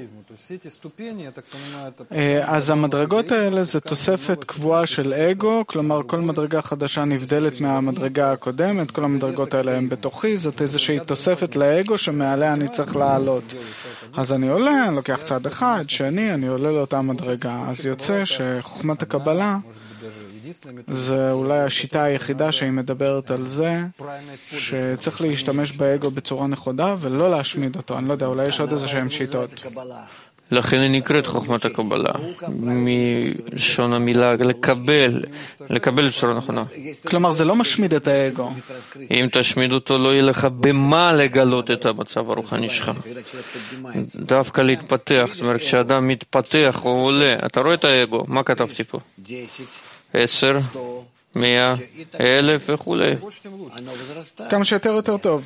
אז המדרגות האלה זה תוספת קבועה של אגו, כלומר כל מדרגה חדשה נבדלת מהמדרגה הקודמת, כל המדרגות האלה הן בתוכי, זאת איזושהי תוספת לאגו שמעליה אני צריך לעלות. אז אני עולה, אני לוקח צעד אחד, שני, אני עולה לאותה מדרגה. אז יוצא שחוכמת הקבלה זה אולי השיטה היחידה שהיא מדברת על זה שצריך להשתמש באגו בצורה נכונה ולא להשמיד אותו. אני לא יודע, אולי יש עוד איזה שהם שיטות. לכן היא נקראת חוכמת הקבלה, מלשון המילה לקבל, לקבל בצורה נכונה. כלומר, זה לא משמיד את האגו. אם תשמיד אותו, לא יהיה לך במה לגלות את המצב הרוחני שלך. דווקא להתפתח, זאת אומרת, כשאדם מתפתח או עולה, אתה רואה את האגו, מה כתבתי פה? עשר, מאה, אלף וכו'. כמה שיותר יותר טוב.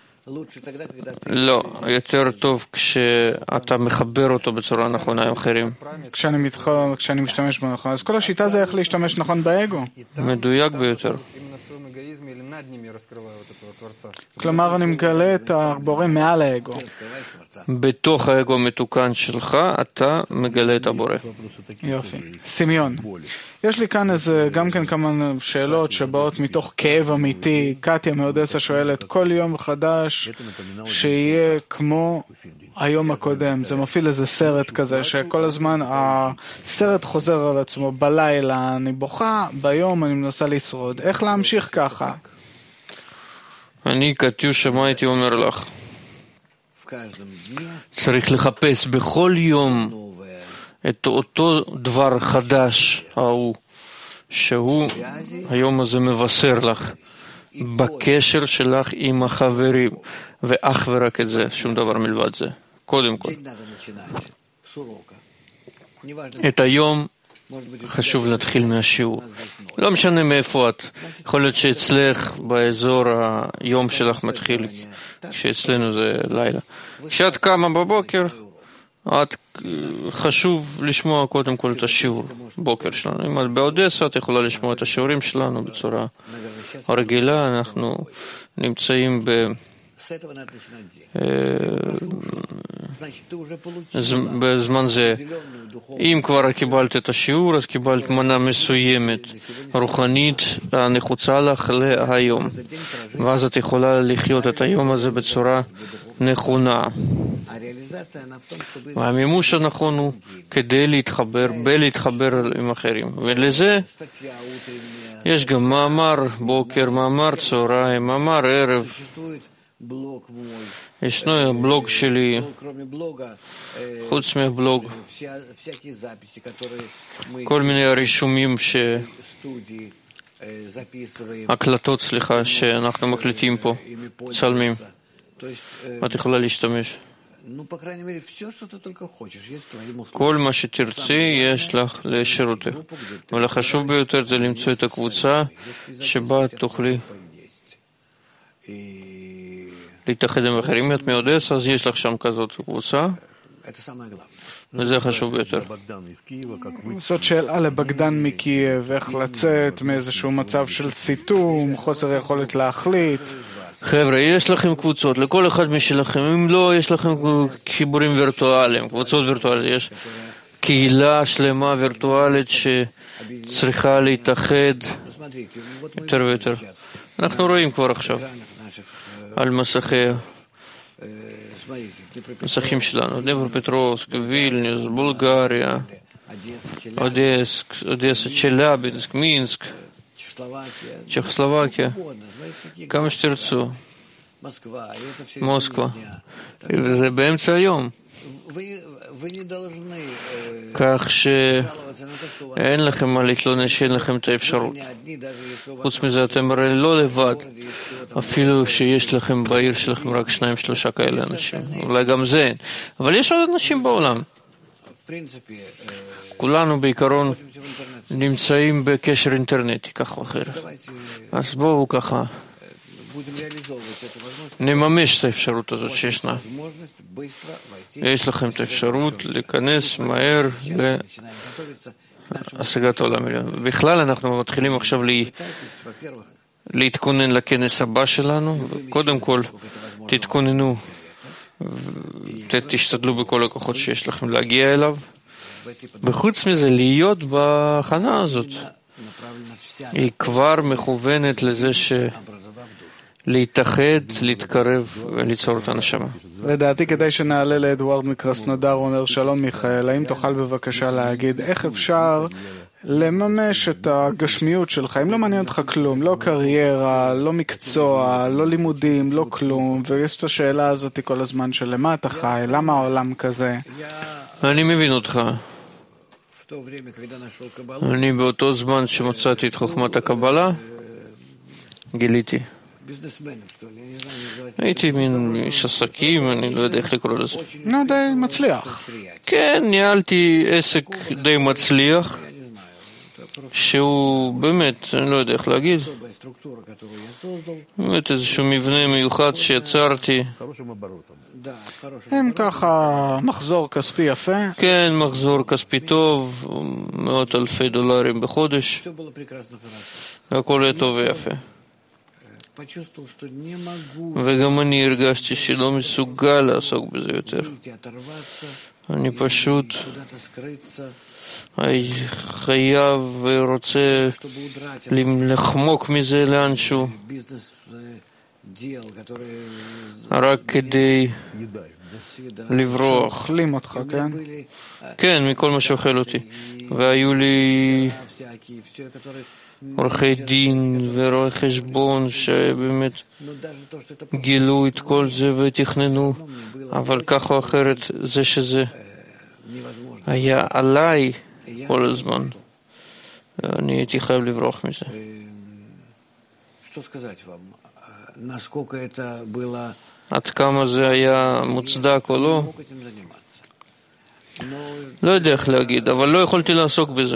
לא, יותר טוב כשאתה מחבר אותו בצורה נכונה עם אחרים. כשאני מתחבר, כשאני משתמש בו נכון. אז כל השיטה זה איך להשתמש נכון באגו. מדויק ביותר. כלומר, אני מגלה את הבורא מעל האגו. בתוך האגו המתוקן שלך, אתה מגלה את הבורא. יופי. סמיון. יש לי כאן איזה, גם כן כמה שאלות שבאות מתוך כאב אמיתי. קטיה מאודסה שואלת, כל יום חדש שיהיה כמו היום הקודם. זה מפעיל איזה סרט כזה, שכל הזמן הסרט חוזר על עצמו. בלילה אני בוכה, ביום אני מנסה לשרוד. איך להמשיך ככה? אני, קטיושה, מה הייתי אומר לך? צריך לחפש בכל יום את אותו דבר חדש, ההוא, שהוא היום הזה מבשר לך, בקשר שלך עם החברים, ואך ורק את זה, שום דבר מלבד זה. קודם כל. את היום חשוב להתחיל מהשיעור. לא משנה מאיפה את. יכול להיות שאצלך באזור היום שלך מתחיל, כשאצלנו זה לילה. כשאת קמה בבוקר, את חשוב לשמוע קודם כל את השיעור בוקר שלנו. אם את באודסה, את יכולה לשמוע את השיעורים שלנו בצורה רגילה. אנחנו נמצאים ב... בזמן זה, אם כבר קיבלת את השיעור, אז קיבלת מנה מסוימת, רוחנית, הנחוצה לך להיום. ואז את יכולה לחיות את היום הזה בצורה נכונה. והמימוש הנכון הוא כדי להתחבר, בלהתחבר עם אחרים. ולזה יש גם מאמר בוקר, מאמר צהריים, מאמר ערב. ישנו בלוג שלי, חוץ מהבלוג, כל מיני הרישומים, הקלטות, סליחה, שאנחנו מקליטים פה, צלמים. את יכולה להשתמש. כל מה שתרצי יש לך לשירותך. אבל החשוב ביותר זה למצוא את הקבוצה שבה תוכלי להתאחד עם אחרים. אם את מאודסה, אז יש לך שם כזאת קבוצה, וזה חשוב ביותר. זאת שאלה לבגדן מקייב, איך לצאת מאיזשהו מצב של סיתום, חוסר יכולת להחליט. חבר'ה, יש לכם קבוצות, לכל אחד משלכם. אם לא, יש לכם חיבורים וירטואליים, קבוצות וירטואליות. יש קהילה שלמה וירטואלית שצריכה להתאחד יותר ויותר. אנחנו רואים כבר עכשיו על מסכי, מסכים שלנו, דניפרופטרובסק, וילניוס, בולגריה, אודסה, צ'לאבינסק, מינסק, צ'כוסלובקיה, כמה שתרצו, מוסקבה. זה באמצע היום. כך שאין לכם מה להתלונן שאין לכם את האפשרות. חוץ מזה אתם הרי לא לבד, אפילו שיש לכם בעיר שלכם רק שניים שלושה כאלה אנשים, אולי גם זה אין, אבל יש עוד אנשים בעולם. כולנו בעיקרון נמצאים בקשר אינטרנטי כך או אחרת. אז בואו ככה נממש את האפשרות הזאת שישנה. יש לכם את האפשרות להיכנס מהר השגת העולם העליון. בכלל אנחנו מתחילים עכשיו לי, להתכונן לכנס הבא שלנו. קודם כל, תתכוננו, תשתדלו בכל הכוחות שיש לכם להגיע אליו. וחוץ מזה, להיות בהכנה הזאת. היא כבר מכוונת לזה ש... להתאחד, להתקרב וליצור את הנשמה. לדעתי כדי שנעלה לאדוארד מקרסנודר, הוא אומר, שלום מיכאל, האם תוכל בבקשה להגיד איך אפשר לממש את הגשמיות שלך, אם לא מעניין אותך כלום, לא קריירה, לא מקצוע, לא לימודים, לא כלום, ויש את השאלה הזאת כל הזמן של למה אתה חי, למה העולם כזה? אני מבין אותך. אני באותו זמן שמצאתי את חוכמת הקבלה, גיליתי. הייתי מין איש עסקים, אני לא יודע איך לקרוא לזה. נו, די מצליח. כן, ניהלתי עסק די מצליח, שהוא באמת, אני לא יודע איך להגיד, באמת איזשהו מבנה מיוחד שיצרתי. הם ככה מחזור כספי יפה. כן, מחזור כספי טוב, מאות אלפי דולרים בחודש, והכל היה טוב ויפה. וגם אני הרגשתי שלא מסוגל לעסוק בזה יותר. אני פשוט חייב ורוצה לחמוק מזה לאנשהו, רק כדי לברוח. אוכלים אותך, כן? כן, מכל מה שאוכל אותי. והיו לי עורכי דין ורואי חשבון שבאמת גילו את כל זה ותכננו, אבל כך או אחרת זה שזה היה עליי כל הזמן. אני הייתי חייב לברוח מזה. עד כמה זה היה מוצדק או לא? לא יודע איך להגיד, אבל לא יכולתי לעסוק בזה.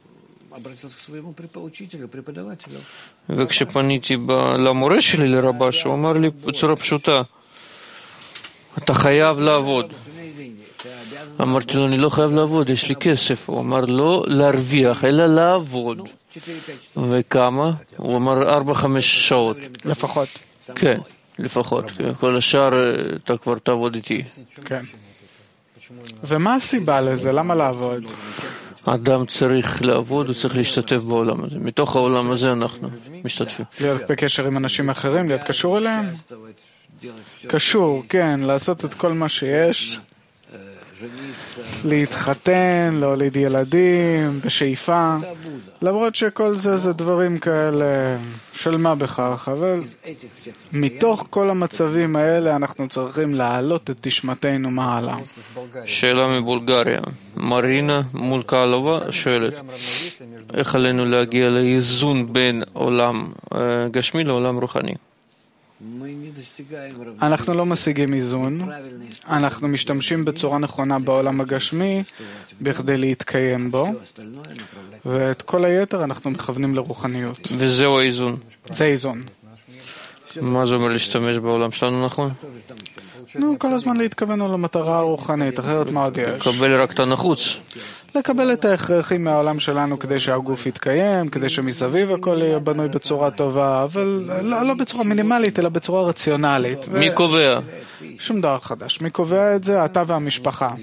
וכשפניתי למורה שלי, לרבש, הוא אמר לי בצורה פשוטה, אתה חייב לעבוד. אמרתי לו, אני לא חייב לעבוד, יש לי כסף. הוא אמר, לא להרוויח, אלא לעבוד. וכמה? הוא אמר, ארבע, חמש שעות. לפחות. כן, לפחות. כל השאר אתה כבר תעבוד איתי. כן. ומה הסיבה לזה? למה לעבוד? אדם צריך לעבוד, הוא צריך להשתתף בעולם הזה. מתוך העולם הזה אנחנו משתתפים. להיות בקשר עם אנשים אחרים, להיות קשור אליהם? קשור, כן, לעשות את כל מה שיש. להתחתן, להוליד ילדים, בשאיפה. למרות שכל זה זה דברים כאלה של מה בכך, אבל מתוך כל המצבים האלה אנחנו צריכים להעלות את נשמתנו מעלה. שאלה מבולגריה. מרינה מולקלובה שואלת, איך עלינו להגיע לאיזון בין עולם גשמי לעולם רוחני? אנחנו לא משיגים איזון, אנחנו משתמשים בצורה נכונה בעולם הגשמי בכדי להתקיים בו, ואת כל היתר אנחנו מכוונים לרוחניות. וזהו האיזון. זה איזון. מה זה אומר להשתמש בעולם שלנו נכון? נו, כל הזמן להתכוון על המטרה הרוחנית, אחרת מה עוד יש? לקבל רק את הנחוץ. לקבל את ההכרחים מהעולם שלנו כדי שהגוף יתקיים, כדי שמסביב הכל יהיה בנוי בצורה טובה, אבל לא, לא בצורה מינימלית, אלא בצורה רציונלית. מי ו... קובע? שום דבר חדש. מי קובע את זה? אתה והמשפחה.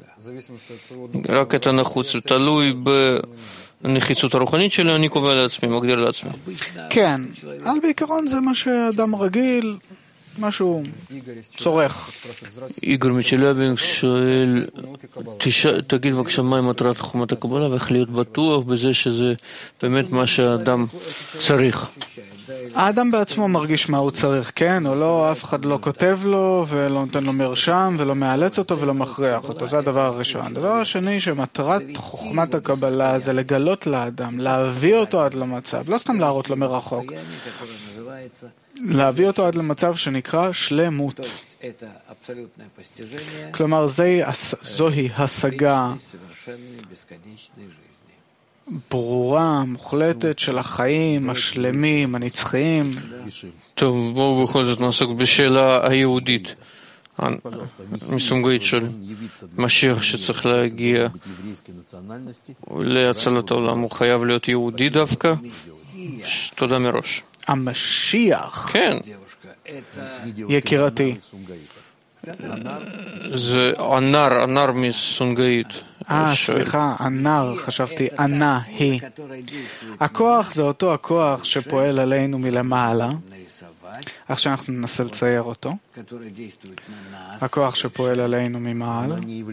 רק את הנחוץ. תלוי בנחיצות הרוחנית שלי, אני קובע לעצמי, מגדיר לעצמי. כן, אבל בעיקרון זה מה שאדם רגיל, משהו צורך. איגור מצ'לאבינג שואל, תגיד בבקשה מהי מטרת חוכמת הקבלה ואיך להיות בטוח בזה שזה באמת מה שהאדם צריך. האדם בעצמו מרגיש מה הוא צריך, כן או לא, אף אחד לא כותב לו ולא נותן לו מרשם ולא מאלץ אותו ולא מכריח אותו, זה הדבר הראשון. הדבר השני שמטרת חוכמת הקבלה זה לגלות לאדם, להביא אותו עד למצב, לא סתם להראות לו מרחוק, להביא אותו עד למצב שנקרא שלמות. כלומר, זוהי, זוהי השגה ברורה, מוחלטת של החיים השלמים, הנצחיים. טוב, בואו בכל זאת נעסוק בשאלה היהודית. מסונגאית של משיח שצריך להגיע להצלת העולם, הוא חייב להיות יהודי דווקא? תודה מראש. המשיח, כן, יקירתי, זה הנר, הנר מסונגאית. אה, סליחה, הנר, חשבתי, ענה היא. הכוח זה אותו הכוח שפועל עלינו מלמעלה, איך שאנחנו ננסה לצייר אותו. הכוח שפועל עלינו ממעלה.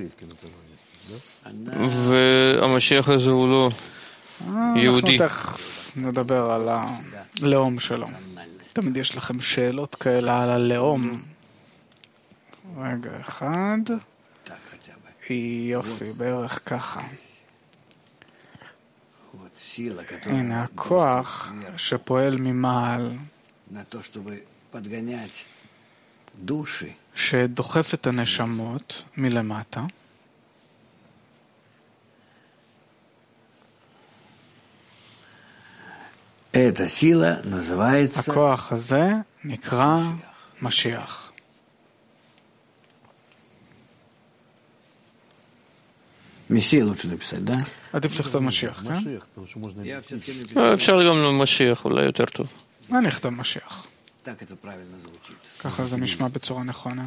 והמשיח הזה הוא לא יהודי. אנחנו תכף נדבר על הלאום שלו. תמיד יש לכם שאלות כאלה על הלאום. רגע אחד. יופי, בערך ככה. הנה, הכוח שפועל ממעל, שדוחף את הנשמות מלמטה, הכוח הזה נקרא משיח. עדיף לכתוב משיח, כן? אפשר גם למשיח, אולי יותר טוב. אני אכתוב משיח. ככה זה נשמע בצורה נכונה.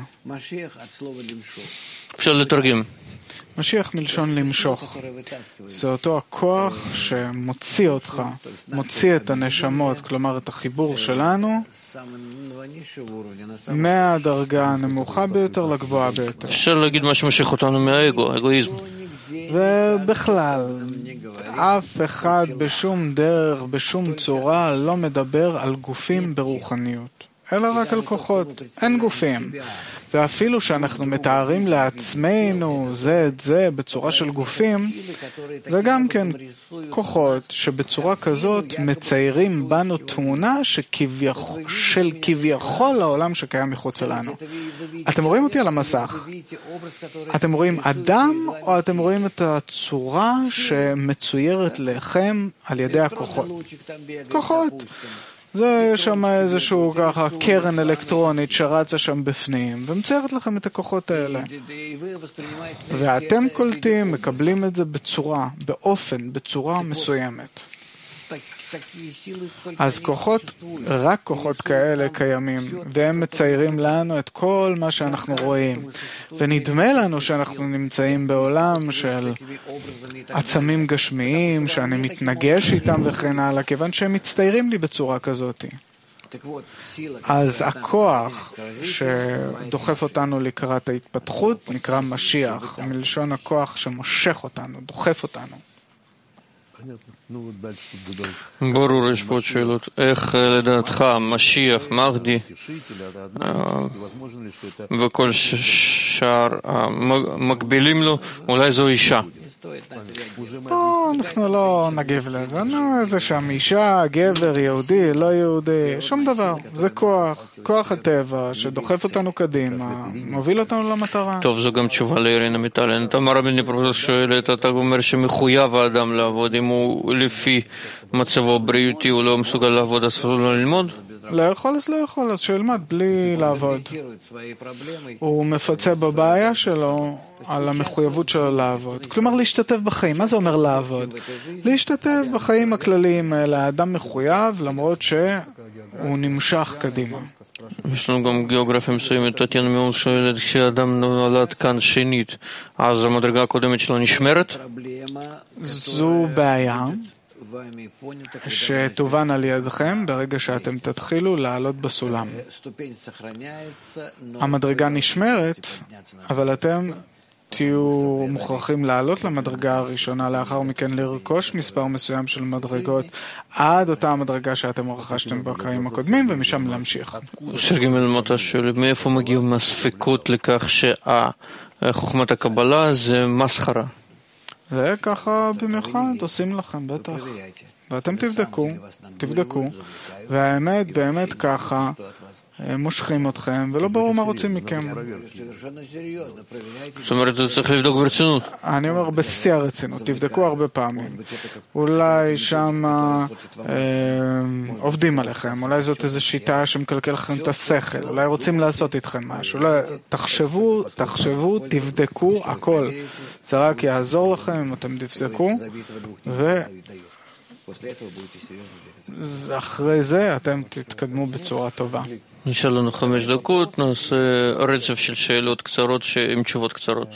אפשר לתרגם. משיח מלשון למשוך. זה אותו הכוח שמוציא אותך, מוציא את הנשמות, כלומר את החיבור שלנו, מהדרגה הנמוכה ביותר לגבוהה ביותר. אפשר להגיד מה שמושך אותנו מהאגו, האגואיזם. ובכלל, אף אחד בשום דרך, בשום צורה, לא מדבר על גופים ברוחניות, אלא רק על כוחות. אין גופים. ואפילו שאנחנו מתארים לעצמנו זה את זה בצורה של גופים, זה גם כן כוחות שבצורה כזאת מציירים בנו תמונה שכביכול, של כביכול לעולם שקיים מחוץ לנו. אתם רואים אותי על המסך. אתם רואים אדם או אתם רואים את הצורה שמצוירת לכם על ידי הכוחות? כוחות. זה שם איזשהו ככה קרן אלקטרונית שרצה שם בפנים ומציירת לכם את הכוחות האלה. ואתם קולטים, מקבלים את זה בצורה, באופן, בצורה מסוימת. אז כוחות, רק כוחות כאלה קיימים, והם מציירים לנו את כל מה שאנחנו רואים. ונדמה לנו שאנחנו נמצאים בעולם של עצמים גשמיים, שאני מתנגש איתם וכן הלאה, כיוון שהם מצטיירים לי בצורה כזאת. אז הכוח שדוחף אותנו לקראת ההתפתחות נקרא משיח, מלשון הכוח שמושך אותנו, דוחף אותנו. ברור, יש פה עוד שאלות. איך לדעתך משיח, מחדי וכל שאר מקבילים לו, אולי זו אישה? לא, אנחנו לא נגיב לזה. נו, איזה שם אישה, גבר, יהודי, לא יהודי, שום דבר. זה כוח, כוח הטבע שדוחף אותנו קדימה, מוביל אותנו למטרה. טוב, זו גם תשובה לאירינה מיטלן. תמר רביני פרופסור שואלת, אתה אומר שמחויב האדם לעבוד, אם הוא לפי מצבו הבריאותי הוא לא מסוגל לעבוד, אז הוא לא ללמוד? לא יכול, אז לא יכול, אז שילמד בלי לעבוד. הוא מפצה בבעיה שלו על המחויבות שלו לעבוד. כלומר, להשתתף בחיים. מה זה אומר לעבוד? להשתתף בחיים הכלליים האלה. האדם מחויב, למרות שהוא נמשך קדימה. יש לנו גם גיאוגרפיה מסוימת. טטיאנה מיון שואלת, כשאדם נולד כאן שנית, אז המדרגה הקודמת שלו נשמרת? זו בעיה שתובן על ידכם ברגע שאתם תתחילו לעלות בסולם. המדרגה נשמרת, אבל אתם תהיו מוכרחים לעלות למדרגה הראשונה, לאחר מכן לרכוש מספר מסוים של מדרגות עד אותה המדרגה שאתם רכשתם בקרעים הקודמים, ומשם להמשיך. שרגי מלמטה שואלת, מאיפה מגיעים הספקות לכך שחוכמת הקבלה זה מסחרה? זה ככה במיוחד עושים לכם, בטח. ואתם תבדקו, תבדקו, והאמת באמת ככה מושכים אתכם, ולא ברור מה רוצים מכם. זאת אומרת, זה צריך לבדוק ברצינות. אני אומר בשיא הרצינות, תבדקו הרבה פעמים. אולי שם אה, עובדים עליכם, אולי זאת איזו שיטה שמקלקל לכם את השכל, אולי רוצים לעשות איתכם משהו. אולי, תחשבו, תחשבו, תבדקו הכל. זה רק יעזור לכם אם אתם תבדקו, ו... אחרי זה אתם תתקדמו בצורה טובה. נשאר לנו חמש דקות, נעשה רצף של שאלות קצרות עם תשובות קצרות.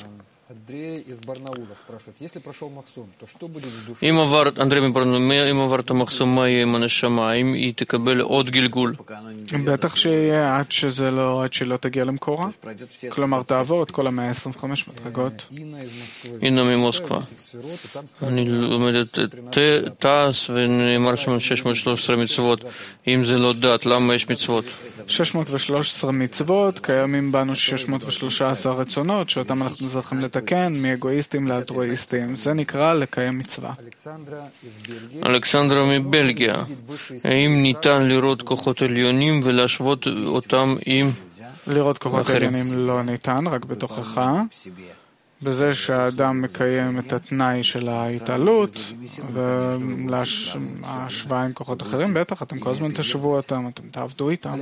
אם עבר, אנדרי מברנאול, אם עבר את המחסום, מה יהיה עם הנשמה? האם היא תקבל עוד גלגול? בטח שיהיה עד שזה לא, עד שלא תגיע למקורה. כלומר, תעבור את כל ה-מאה עשרים וחמש מדרגות. הנה ממוסקבה. אני לומדת תעש ונאמר שם שש מאות ושלוש עשרה מצוות. אם זה לא דת, למה יש מצוות? שש מאות ושלוש עשרה מצוות, קיימים בנו שש מאות ושלוש עשרה רצונות, שאותם אנחנו צריכים לתקן מאגואיסטים לאלטרואיסטים. זה נקרא לקיים מצווה. אלכסנדרה מבלגיה, האם ניתן לראות כוחות עליונים ולהשוות אותם עם לראות כוחות עליונים לא ניתן, רק בתוכך. בזה שהאדם מקיים את התנאי של ההתעלות ולהשוואה עם כוחות אחרים, בטח, אתם כל הזמן תשוו אותם, אתם תעבדו איתם.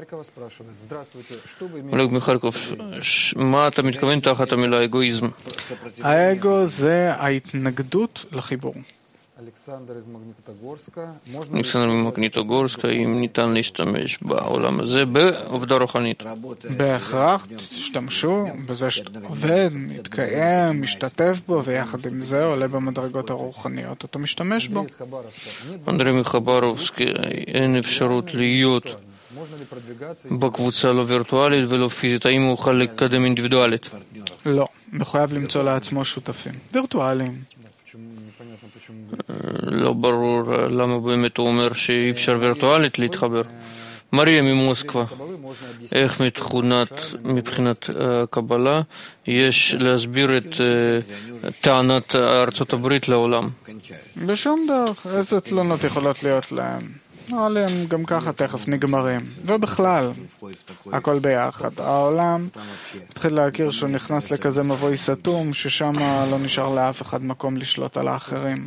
אולג מחרקוב, מה אתה מתכוון תחת המילה אגואיזם? האגו זה ההתנגדות לחיבור. אלכסנדר ממגניטוגורסקה, אם ניתן להשתמש בעולם הזה בעובדה רוחנית. בהכרח תשתמשו בזה שעובד, מתקיים, משתתף בו, ויחד עם זה עולה במדרגות הרוחניות. אתה משתמש בו. אנדרי מחברובסקי, אין אפשרות להיות בקבוצה לא וירטואלית ולא פיזית. האם הוא יוכל לקדם אינדיבידואלית? לא, מחויב למצוא לעצמו שותפים. וירטואליים. לא ברור למה באמת הוא אומר שאי אפשר וירטואלית להתחבר. מריה ממוסקבה, איך מבחינת קבלה יש להסביר את טענת ארצות הברית לעולם? בשום דרך, איזה תלונות יכולות להיות להם? אבל הם גם ככה תכף נגמרים. ובכלל, הכל ביחד. העולם התחיל להכיר שהוא נכנס לכזה מבוי סתום, ששם לא נשאר לאף אחד מקום לשלוט על האחרים.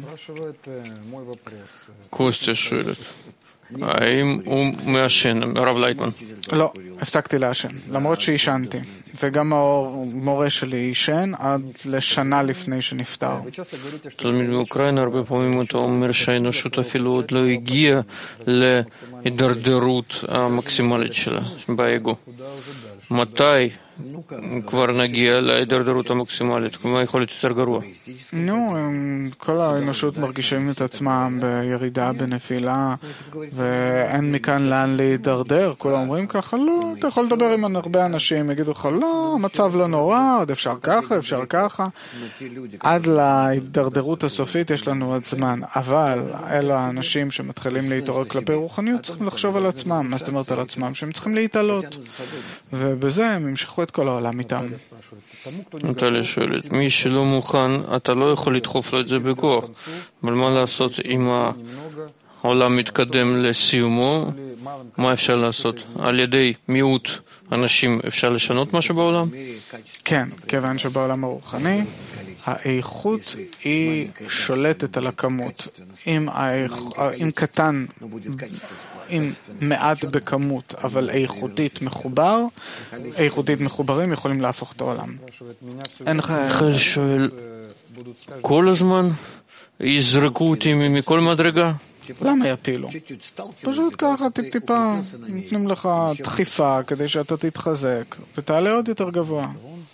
קוסטיה שואלת, האם הוא מעשן, הרב לייטמן? לא, הפסקתי לעשן, למרות שעישנתי. וגם המורה שלי עישן עד לשנה לפני שנפטר. תלמיד מאוקראינה, הרבה פעמים אתה אומר שהאנושות אפילו עוד לא הגיעה להידרדרות המקסימלית שלה, באגו. מתי כבר נגיע להידרדרות המקסימלית? מה יכול להיות יותר גרוע? נו, כל האנושות מרגישים את עצמם בירידה, בנפילה, ואין מכאן לאן להידרדר. כולם אומרים ככה, לא, אתה יכול לדבר עם הרבה אנשים, יגידו לך, לא, המצב לא נורא, עוד אפשר ככה, אפשר ככה. עד להידרדרות הסופית יש לנו עוד זמן, אבל אלה האנשים שמתחילים להתעורר כלפי רוחניות צריכים לחשוב על עצמם. מה זאת אומרת על עצמם? שהם צריכים להתעלות. ובזה הם ימשכו את כל העולם איתם. נטליה שואלת, מי שלא מוכן, אתה לא יכול לדחוף לו את זה בכוח. אבל מה לעשות אם העולם מתקדם לסיומו? מה אפשר לעשות? על ידי מיעוט אנשים אפשר לשנות משהו בעולם? כן, כיוון שבעולם הרוחני האיכות היא שולטת על הכמות. אם, האיכ... אם קטן, אם מעט בכמות, אבל איכותית מחובר, איכותית מחוברים יכולים להפוך את העולם. אין לך... חל שואל, כל הזמן יזרקו אותי מכל מדרגה? למה יפילו? פשוט ככה טיפ-טיפה נותנים לך דחיפה כדי שאתה תתחזק ותעלה עוד יותר גבוה.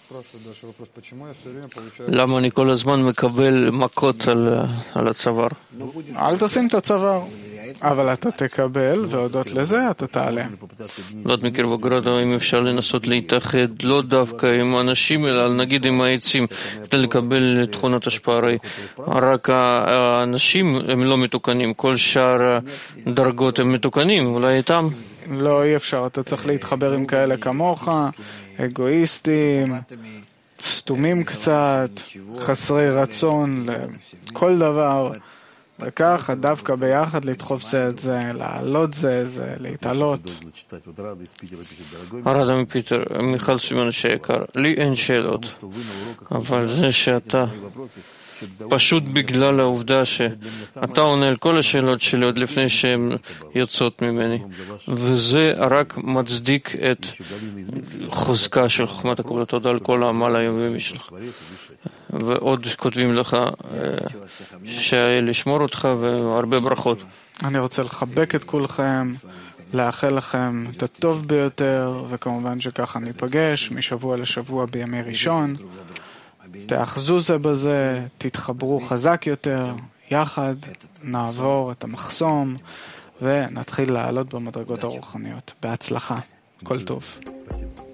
למה אני כל הזמן מקבל מכות על, על הצוואר? אל תשים את הצוואר, אבל אתה תקבל, והודות לזה אתה תעלה. לא מקרבוגרד, אם אפשר לנסות להתאחד, לא דווקא עם האנשים, אלא נגיד עם העצים, כדי לקבל תכונת השפעה. רק האנשים הם לא מתוקנים, כל שאר הדרגות הם מתוקנים, אולי איתם? לא, אי אפשר, אתה צריך להתחבר עם כאלה כמוך, אגואיסטים, סתומים קצת, חסרי רצון לכל דבר, וככה דווקא ביחד לדחוף זה את זה, לעלות זה זה, להתעלות. הרדה מפיטר, מיכל שמעוני היקר, לי אין שאלות, אבל זה שאתה פשוט בגלל העובדה שאתה עונה על כל השאלות שלי עוד לפני שהן יוצאות ממני, וזה רק מצדיק את חוזקה של חוכמת הקבלה. תודה על כל העמל היומי שלך. ועוד כותבים לך שהיה לשמור אותך, והרבה ברכות. אני רוצה לחבק את כולכם, לאחל לכם את הטוב ביותר, וכמובן שככה ניפגש משבוע לשבוע בימי ראשון. תאחזו זה בזה, תתחברו חזק יותר, יחד נעבור את המחסום ונתחיל לעלות במדרגות הרוחניות. בהצלחה, כל טוב.